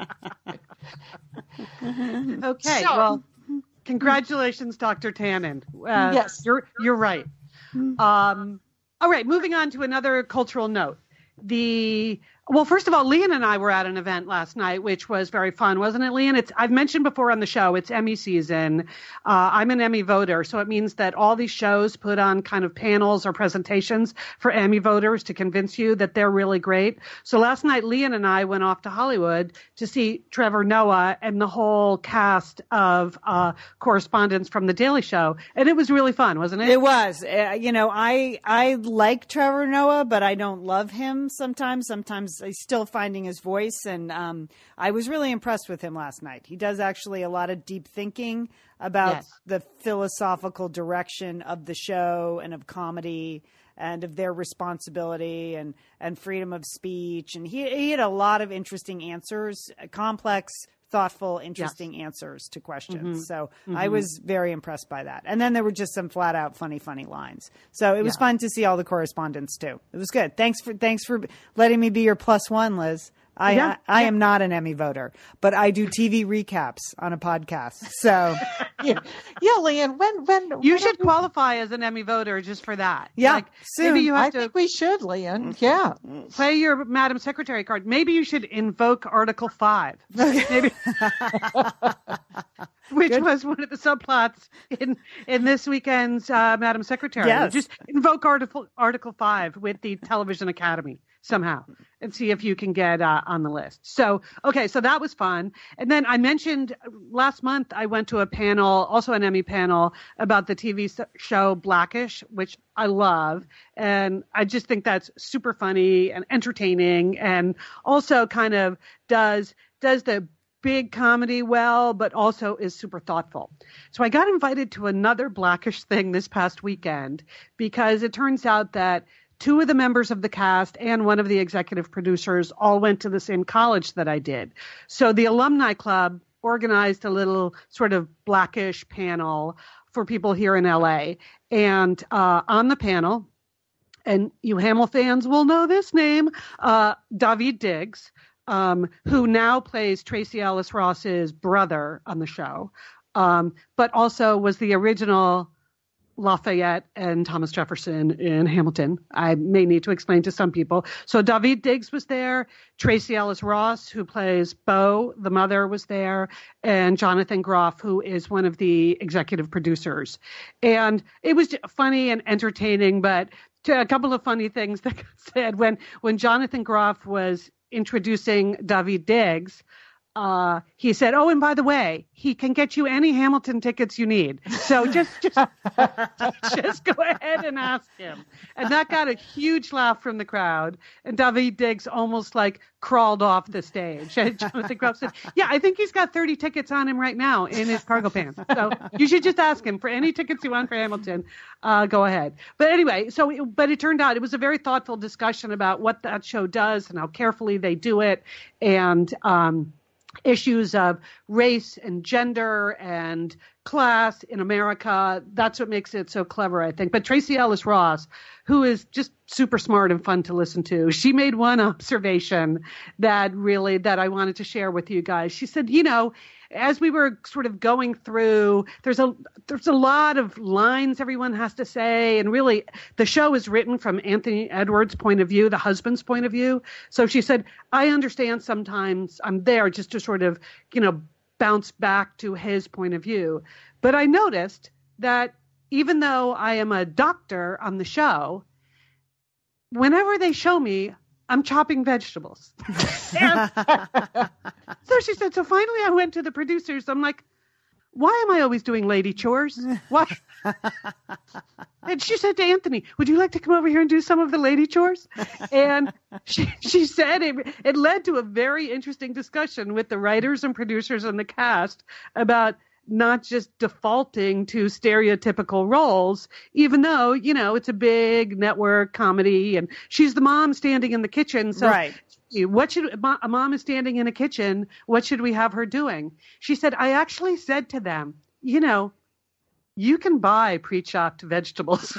Okay, So- well, congratulations, Doctor Tannen. Uh, Yes. you're you're right. Um, all right, moving on to another cultural note. The well, first of all, Lian and I were at an event last night, which was very fun, wasn't it, Lian? It's I've mentioned before on the show, it's Emmy season. Uh, I'm an Emmy voter, so it means that all these shows put on kind of panels or presentations for Emmy voters to convince you that they're really great. So last night, Lian and I went off to Hollywood to see Trevor Noah and the whole cast of uh, correspondents from The Daily Show, and it was really fun, wasn't it? It was. Uh, you know, I I like Trevor Noah, but I don't love him sometimes. Sometimes he's still finding his voice, and um, I was really impressed with him last night. He does actually a lot of deep thinking about Yes. the philosophical direction of the show and of comedy and of their responsibility and, and freedom of speech. And he, he had a lot of interesting answers, complex, thoughtful, interesting yes. answers to questions. Mm-hmm. So mm-hmm. I was very impressed by that. And then there were just some flat out funny, funny lines. So it was yeah. fun to see all the correspondents too. It was good. Thanks for, thanks for letting me be your plus one, Liz. I, yeah. I, I am not an Emmy voter, but I do T V recaps on a podcast. So yeah, yeah, Lian, when, when you when should we... qualify as an Emmy voter just for that. Yeah. Like, soon. Maybe you have I to think we should, Lian. Yeah. Play your Madam Secretary card. Maybe you should invoke Article five. Maybe. Which Good. was one of the subplots in, in this weekend's uh, Madam Secretary. Yes. Just invoke Article, Article five with the Television Academy somehow and see if you can get uh, on the list. So, okay, so that was fun. And then I mentioned last month I went to a panel, also an Emmy panel, about the T V show Blackish, which I love. And I just think that's super funny and entertaining, and also kind of does does the big comedy well, but also is super thoughtful. So I got invited to another Blackish thing this past weekend because it turns out that two of the members of the cast and one of the executive producers all went to the same college that I did. So the alumni club organized a little sort of Blackish panel for people here in L A. And uh, on the panel, and you Hamill fans will know this name, uh, Daveed Diggs, um, who now plays Tracy Ellis Ross's brother on the show, um, but also was the original Lafayette and Thomas Jefferson in Hamilton. I may need to explain to some people. So Daveed Diggs was there. Tracy Ellis Ross, who plays Bo, the mother, was there. And Jonathan Groff, who is one of the executive producers. And it was funny and entertaining, but to a couple of funny things that got said when, when Jonathan Groff was introducing Daveed Diggs, Uh, he said, "Oh, and by the way, he can get you any Hamilton tickets you need. So just, just, just go ahead and ask him." And that got a huge laugh from the crowd. And Daveed Diggs almost like crawled off the stage. And Jonathan Groff said, "Yeah, I think he's got thirty tickets on him right now in his cargo pants. So you should just ask him for any tickets you want for Hamilton. Uh, go ahead." But anyway, so it, but it turned out it was a very thoughtful discussion about what that show does and how carefully they do it, and um, issues of race and gender and class in America. That's what makes it so clever, I think. But Tracy Ellis Ross, who is just super smart and fun to listen to, she made one observation that really, that I wanted to share with you guys. She said, you know, as we were sort of going through, there's a there's a lot of lines everyone has to say, and really the show is written from Anthony Edwards' point of view, the husband's point of view. So she said, I understand sometimes I'm there just to sort of, you know, bounce back to his point of view. But I noticed that even though I am a doctor on the show, whenever they show me, I'm chopping vegetables. And so she said, so finally I went to the producers. I'm like, why am I always doing lady chores? Why? And and she said to Anthony, would you like to come over here and do some of the lady chores? And she, she said it, it led to a very interesting discussion with the writers and producers and the cast about not just defaulting to stereotypical roles, even though, you know, it's a big network comedy and she's the mom standing in the kitchen. So right. What should a mom is standing in a kitchen? What should we have her doing? She said, I actually said to them, you know, you can buy pre-chopped vegetables.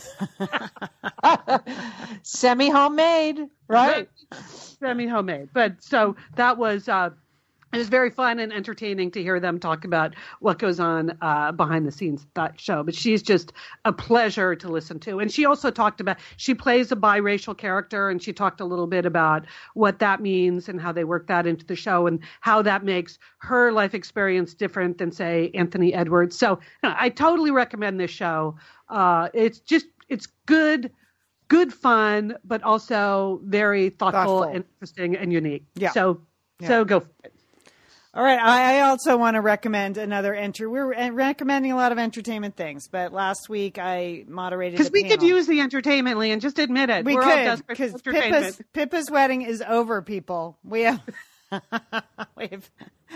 Semi-homemade, right? Semi-homemade. But so that was, uh, it was very fun and entertaining to hear them talk about what goes on uh, behind the scenes of that show. But she's just a pleasure to listen to. And she also talked about, she plays a biracial character, and she talked a little bit about what that means and how they work that into the show and how that makes her life experience different than, say, Anthony Edwards. So you know, I totally recommend this show. Uh, it's just, it's good, good fun, but also very thoughtful, thoughtful. and interesting and unique. Yeah. So, yeah. so go for it. All right. I also want to recommend another enter. We're recommending a lot of entertainment things, but last week I moderated because we panel. could use the entertainment, Lee, and just admit it. We We're could because Pippa's, Pippa's wedding is over, people. We have. We've,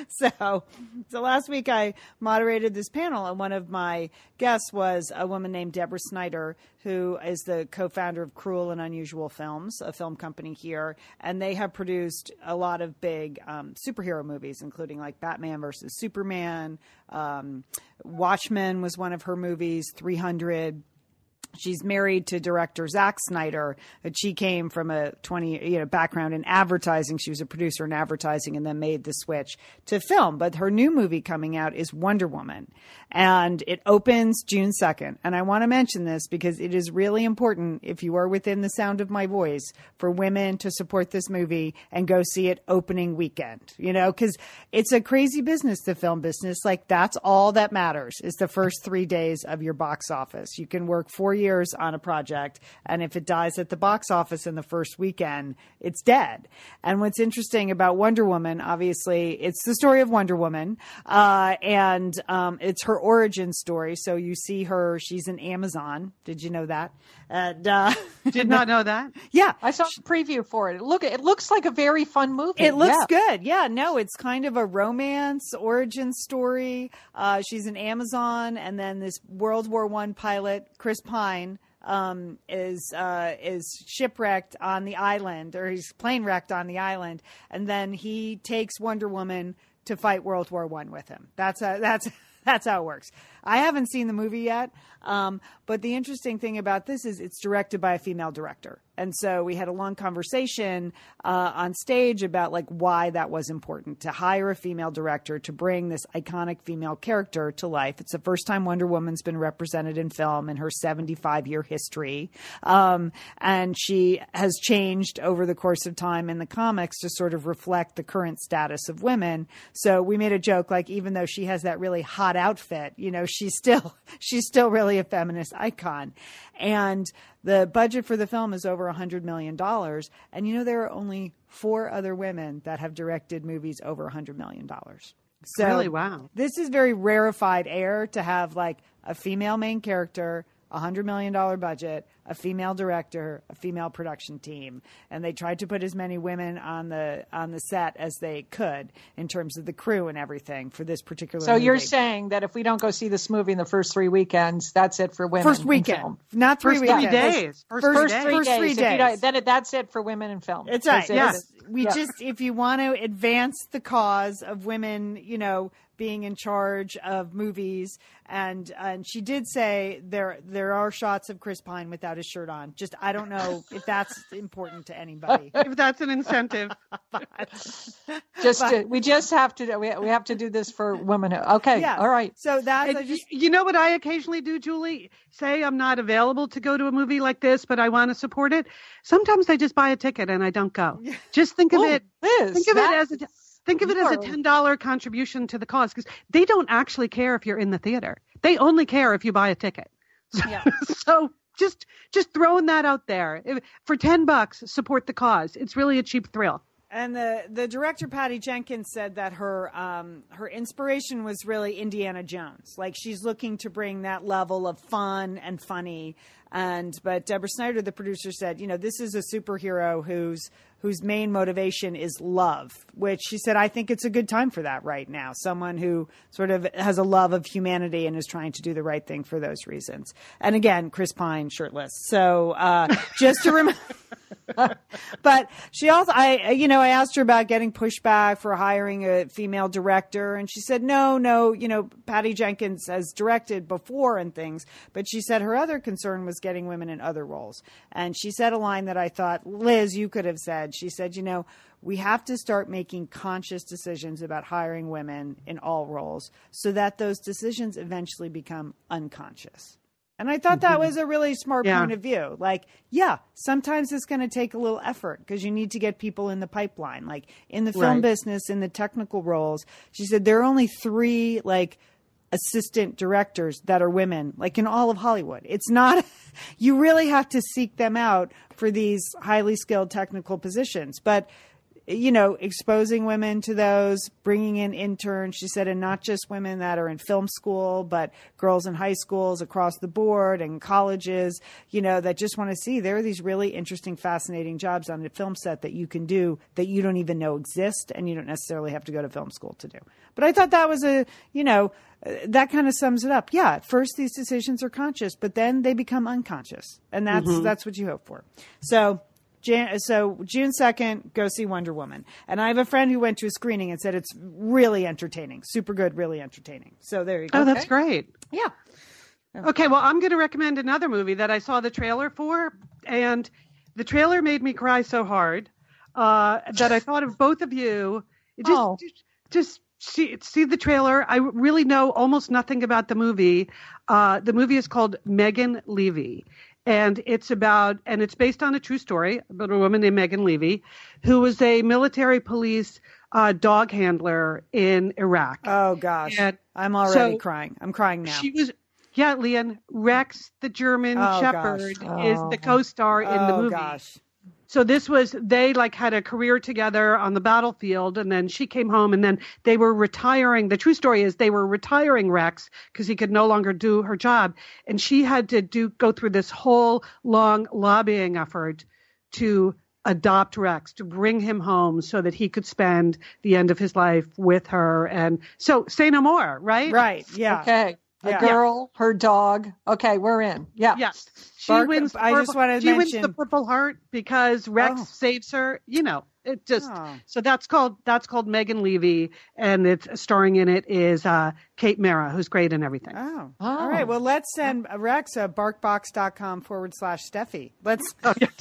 so, so last week I moderated this panel, and one of my guests was a woman named Deborah Snyder, who is the co-founder of Cruel and Unusual Films, a film company here, and they have produced a lot of big um, superhero movies, including like Batman versus Superman. Um, Watchmen was one of her movies. three hundred. She's married to director Zack Snyder. She came from a twenty, you know, background in advertising. She was a producer in advertising and then made the switch to film. But her new movie coming out is Wonder Woman, and it opens June second. And I want to mention this because it is really important, if you are within the sound of my voice, for women to support this movie and go see it opening weekend, you know, because it's a crazy business, the film business. Like, that's all that matters is the first three days of your box office. You can work four years on a project, and if it dies at the box office in the first weekend, it's dead. And what's interesting about Wonder Woman, obviously, it's the story of Wonder Woman, uh, and um, it's her origin story. So you see her, she's an Amazon. Did you know that? And, uh, Did not know that. Yeah. I saw a preview for it. Look, it looks like a very fun movie. It looks yeah. good. Yeah, no, it's kind of a romance origin story. Uh, she's an Amazon, and then this World War One pilot, Chris Pine, um, is uh, is shipwrecked on the island, or he's plane wrecked on the island, and then he takes Wonder Woman to fight World War One with him. That's a, that's that's how it works. I haven't seen the movie yet, um, but the interesting thing about this is it's directed by a female director. And so we had a long conversation uh, on stage about like why that was important, to hire a female director to bring this iconic female character to life. It's the first time Wonder Woman's been represented in film in her seventy-five year history. Um, and she has changed over the course of time in the comics to sort of reflect the current status of women. So we made a joke, like, even though she has that really hot outfit, you know, she's still, she's still really a feminist icon. And the budget for the film is over one hundred million dollars. And, you know, there are only four other women that have directed movies over one hundred million dollars. So really? Wow. This is very rarefied air to have like a female main character, a one hundred million dollars budget, a female director, a female production team. And they tried to put as many women on the on the set as they could in terms of the crew and everything for this particular So movie. you're saying that if we don't go see this movie in the first three weekends, that's it for women? First in weekend, film? not three First weekends. three days. First, First- three First days. three First days. three If you days. don't- then it, that's it for women in film. It's right. That's it. Yes. We Yeah. just, if you want to advance the cause of women, you know, being in charge of movies. And, and she did say there, there are shots of Chris Pine without his shirt on. Just, I don't know if that's important to anybody. If that's an incentive. Just to, we just have to we, we have to do this for women. Okay. Yeah. All right. So that's, I And just, y- you know what I occasionally do, Julie? Say I'm not available to go to a movie like this, but I want to support it. Sometimes I just buy a ticket and I don't go. Just think of Oh, it. Liz, Think of it that- as a think of it you as a are- ten dollar contribution to the cause, because they don't actually care if you're in the theater. They only care if you buy a ticket. So, Yeah. so just just throwing that out there. If, for ten bucks, support the cause. It's really a cheap thrill. And the, the director, Patty Jenkins, said that her um, her inspiration was really Indiana Jones. Like, she's looking to bring that level of fun and funny. And but Deborah Snyder, the producer, said, you know, this is a superhero whose whose main motivation is love, which she said, I think it's a good time for that right now. Someone who sort of has a love of humanity and is trying to do the right thing for those reasons. And again, Chris Pine shirtless. So uh, just to remember. But she also, I, you know, I asked her about getting pushback for hiring a female director. And she said, no, no, you know, Patty Jenkins has directed before and things. But she said her other concern was getting women in other roles. And she said a line that I thought, Liz, you could have said. She said, you know, we have to start making conscious decisions about hiring women in all roles so that those decisions eventually become unconscious. And I thought that was a really smart yeah. point of view. Like, yeah, sometimes it's going to take a little effort because you need to get people in the pipeline. Like in the film Right. business, in the technical roles, she said there are only three like assistant directors that are women, like in all of Hollywood. It's not, you really have to seek them out for these highly skilled technical positions. But you know, exposing women to those, bringing in interns, she said, and not just women that are in film school, but girls in high schools across the board and colleges, you know, that just want to see there are these really interesting, fascinating jobs on the film set that you can do that you don't even know exist and you don't necessarily have to go to film school to do. But I thought that was a, you know, uh, that kind of sums it up. Yeah, at first these decisions are conscious, but then they become unconscious. And that's, mm-hmm. that's what you hope for. So, Jan- so June second, go see Wonder Woman. And I have a friend who went to a screening and said it's really entertaining, super good, really entertaining. So there you go. Oh, that's okay. great. Yeah. Okay, well, I'm going to recommend another movie that I saw the trailer for, and the trailer made me cry so hard uh, that I thought of both of you. Just, oh. just, just see, see the trailer. I really know almost nothing about the movie. Uh, the movie is called Megan Levy. And it's about, and it's based on a true story about a woman named Megan Levy, who was a military police uh, dog handler in Iraq. Oh, gosh. And I'm already so crying. I'm crying now. She was, yeah, Leon, Rex, the German oh, Shepherd, oh. is the co-star in oh, the movie. Gosh. So this was, they like had a career together on the battlefield, and then she came home, and then they were retiring. The true story is they were retiring Rex because he could no longer do her job. And she had to do go through this whole long lobbying effort to adopt Rex, to bring him home so that he could spend the end of his life with her. And so say no more, right? Right. Yeah. Okay. A yeah. girl, her dog. Okay, we're in. Yeah. Yes. She Bark, wins. I purple, just want to she mention wins the Purple Heart because Rex oh. saves her. You know, it just oh. so that's called that's called Megan Levy, and it's starring in it is uh, Kate Mara, who's great in everything. Oh. oh. All right. Well, let's send Rex a barkbox.com forward slash Steffi. Let's. Oh, yeah.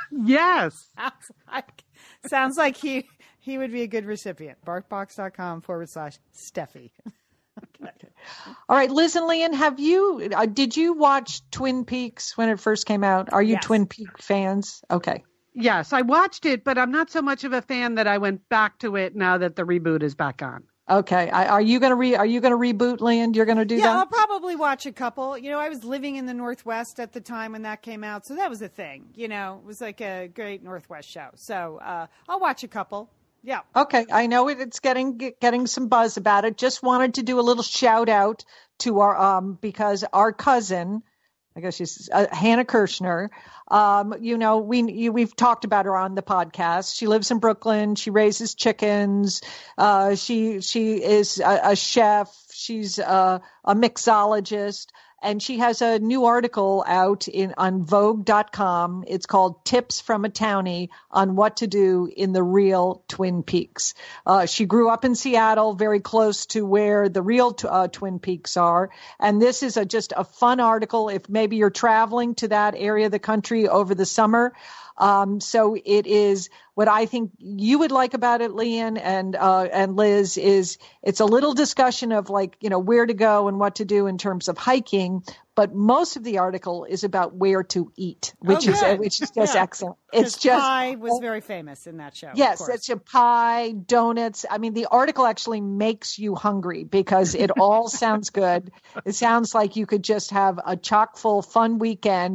Yes. Sounds like, sounds like he he would be a good recipient. barkbox.com forward slash Steffi. Okay. All right, Liz and Leon, have you, uh, did you watch Twin Peaks when it first came out? Are you yes. Twin Peaks fans? Okay. Yes, I watched it, but I'm not so much of a fan that I went back to it now that the reboot is back on. Okay. I, are you going to re, are you going to reboot, Leon? You're going to do yeah, that? I'll probably watch a couple. You know, I was living in the Northwest at the time when that came out, so that was a thing. You know, it was like a great Northwest show. So uh, I'll watch a couple. Yeah. Okay. I know it, it's getting getting some buzz about it. Just wanted to do a little shout out to our um because our cousin, I guess she's uh, Hannah Kirshner. Um, you know, we you, we've talked about her on the podcast. She lives in Brooklyn. She raises chickens. Uh, she she is a, a chef. She's a, a mixologist. And she has a new article out in on Vogue dot com. It's called Tips from a Townie on What to Do in the Real Twin Peaks. Uh, she grew up in Seattle, very close to where the real t- uh, Twin Peaks are. And this is a, just a fun article if maybe you're traveling to that area of the country over the summer. Um, so it is what I think you would like about it, Leon and, uh, and Liz, is it's a little discussion of like, you know, where to go and what to do in terms of hiking. But most of the article is about where to eat, which oh, is, good. which is just yeah. excellent. It's just pie was very famous in that show. Yes. It's a pie, donuts. I mean, the article actually makes you hungry because it all sounds good. It sounds like you could just have a chock full fun weekend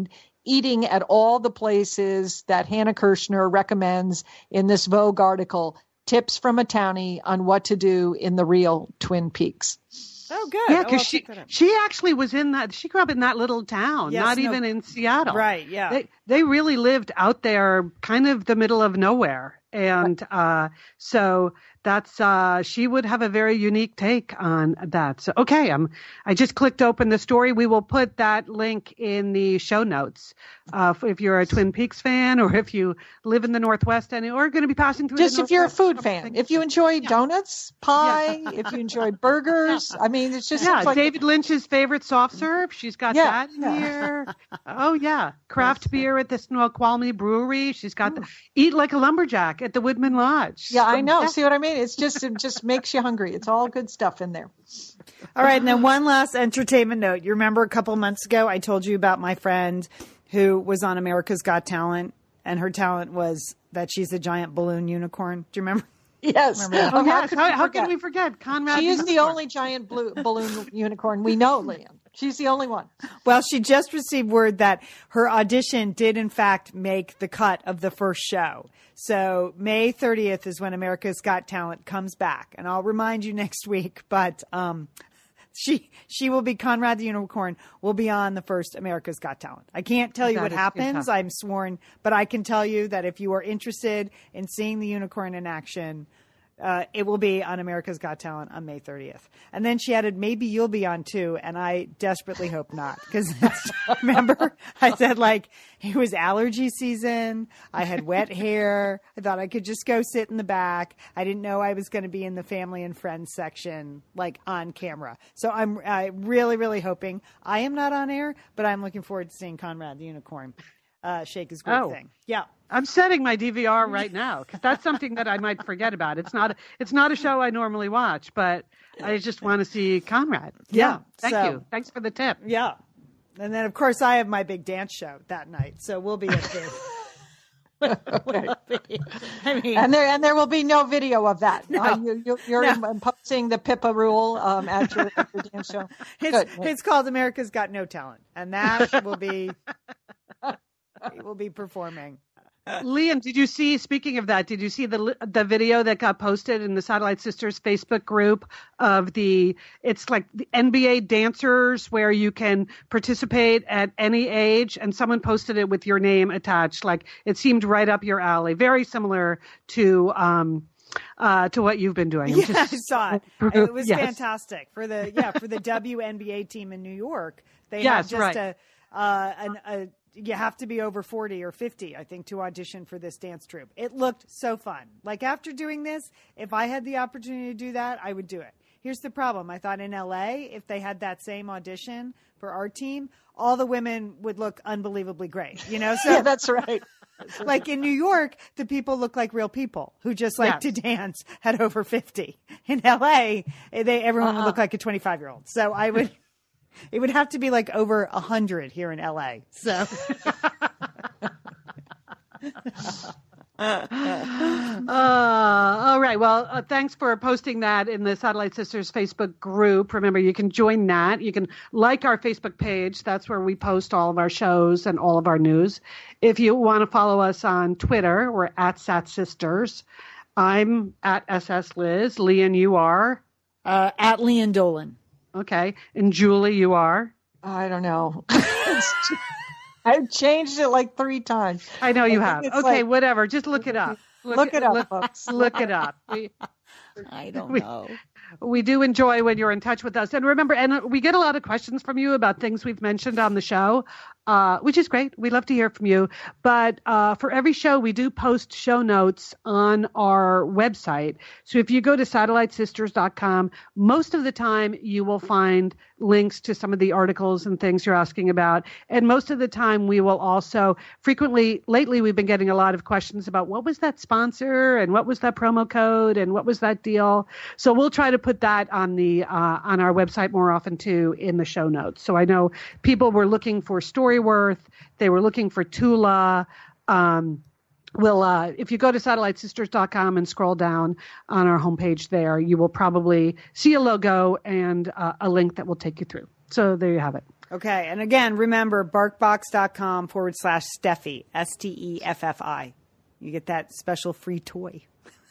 eating at all the places that Hannah Kirshner recommends in this Vogue article, Tips from a Townie on What to Do in the Real Twin Peaks. Oh, good. Yeah, Oh, because I'll she check that out. she actually was in that. She grew up in that little town, Yes, not no- even in Seattle. Right, yeah. They they really lived out there, kind of the middle of nowhere, and uh, so that's uh, she would have a very unique take on that. So okay, I'm I just clicked open the story. We will put that link in the show notes uh, if you're a Twin Peaks fan, or if you live in the Northwest and or going to be passing through. Just the if you're a Northwest, food something. fan, if you enjoy donuts, pie, if you enjoy burgers, I mean, it's just Yeah, seems like David Lynch's favorite soft serve. She's got Yeah, that in yeah. here. Oh yeah, craft beer at the Snoqualmie Brewery. She's got the eat like a lumberjack at the Woodman Lodge. Yeah, I know. See what I mean? It's just it just makes you hungry. It's all good stuff in there. All right. And then one last entertainment note. You remember a couple months ago, I told you about my friend who was on America's Got Talent, and her talent was that she's a giant balloon unicorn. Do you remember? Yes. Remember Oh Oh, yes. could How, we how forget? can we forget Conrad? She is the Unicorn? only giant blue balloon unicorn we know, Liam. She's the only one. Well, she just received word that her audition did, in fact, make the cut of the first show. So May thirtieth is when America's Got Talent comes back. And I'll remind you next week, but um, she she will be, Conrad the Unicorn will be on the first America's Got Talent. I can't tell you That what is happens. fantastic. I'm sworn, but I can tell you that if you are interested in seeing the unicorn in action, Uh, it will be on America's Got Talent on May thirtieth. And then she added, maybe you'll be on too. And I desperately hope not. Because remember, I said like it was allergy season. I had wet hair. I thought I could just go sit in the back. I didn't know I was going to be in the family and friends section, like on camera. So I'm uh, really, really hoping I am not on air, but I'm looking forward to seeing Conrad the Unicorn uh, shake his great Oh. thing. Yeah. I'm setting my D V R right now because that's something that I might forget about. It's not it's not a show I normally watch, but I just want to see Conrad. Yeah, Thank so- you. Thanks for the tip. Yeah. And then, of course, I have my big dance show that night. So we'll be at the. we'll be, I mean, And there and there will be no video of that. No. Uh, you, you, you're No. imposing the Pippa rule um, at your, at your dance show. it's, Good. it's called America's Got No Talent. And that will be. We will be performing. Liam, did you see, speaking of that, did you see the the video that got posted in the Satellite Sisters Facebook group of the, it's like the N B A dancers where you can participate at any age, and someone posted it with your name attached. Like it seemed right up your alley. Very similar to, um, uh, to what you've been doing. I'm Yeah, I just- saw it. It was Yes. fantastic for the yeah for the W N B A team in New York. They Yes, had just right. a uh, an a. You have to be over forty or fifty, I think, to audition for this dance troupe. It looked so fun. Like after doing this, if I had the opportunity to do that, I would do it. Here's the problem. I thought in L A, if they had that same audition for our team, all the women would look unbelievably great. You know, so Yeah, that's right. like in New York, the people look like real people who just like Yes. to dance at over fifty. In L A, they everyone would Uh-huh. look like a twenty-five year old. So I would, it would have to be like over a hundred here in L A. So. Uh, all right. Well, uh, thanks for posting that in the Satellite Sisters Facebook group. Remember, you can join that. You can like our Facebook page. That's where we post all of our shows and all of our news. If you want to follow us on Twitter, we're at Sat Sisters. I'm at S S Liz. Lee, and you are? Uh, at Leon Dolan. Okay. And Julie, you are? I don't know. I've changed it like three times. I know you I have. think Okay, it's like- whatever. Just look it up. Look it up, Look, folks. look it up. We, I don't We- know. we do enjoy when you're in touch with us. And remember, and we get a lot of questions from you about things we've mentioned on the show, uh, which is great. We love to hear from you. But uh, for every show, we do post show notes on our website. So if you go to satellite sisters dot com, most of the time you will find links to some of the articles and things you're asking about. And most of the time we will also frequently, lately we've been getting a lot of questions about what was that sponsor and what was that promo code and what was that deal. So we'll try to put that on the uh, on our website more often too in the show notes. So I know people were looking for Storyworth, they were looking for Tula. Um, Well, uh, if you go to satellite sisters dot com and scroll down on our homepage there, you will probably see a logo and uh, a link that will take you through. So there you have it. Okay. And again, remember barkbox.com forward slash Steffi, S T E F F I. You get that special free toy.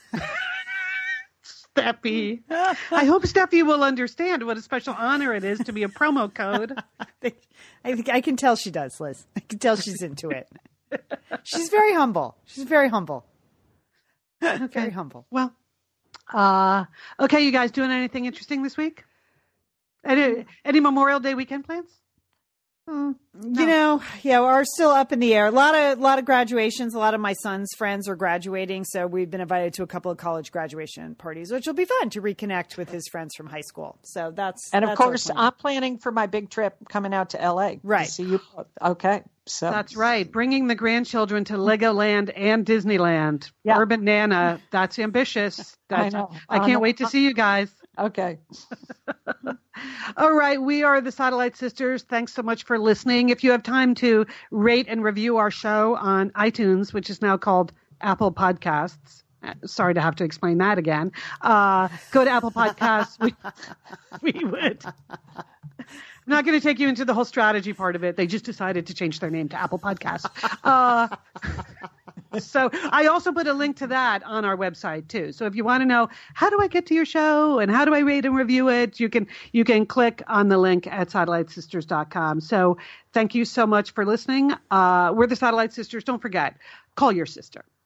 Steffi. I hope Steffi will understand what a special honor it is to be a promo code. I think I can tell she does, Liz. I can tell she's into it. She's very humble. She's very humble. Okay. Very humble. Well, uh, okay, you guys doing anything interesting this week? Any, any Memorial Day weekend plans? Mm, you know, yeah, are still up in the air. A lot of, lot of graduations. A lot of my son's friends are graduating, so we've been invited to a couple of college graduation parties, which will be fun to reconnect with his friends from high school. So that's and of that's course, I'm planning for my big trip coming out to L A. Right. To see you. Okay. So that's right. Bringing the grandchildren to Legoland and Disneyland. Yeah. Urban Nana. That's ambitious. That's, I know. I can't wait to see you guys. Okay. All right. We are the Satellite Sisters. Thanks so much for listening. If you have time to rate and review our show on iTunes, which is now called Apple Podcasts. Sorry to have to explain that again. Uh, go to Apple Podcasts. We, we would. I'm not going to take you into the whole strategy part of it. They just decided to change their name to Apple Podcasts. Uh, so I also put a link to that on our website too. So if you want to know how do I get to your show and how do I rate and review it, you can you can click on the link at satellite sisters dot com. So thank you so much for listening. Uh, we're the Satellite Sisters. Don't forget, call your sister.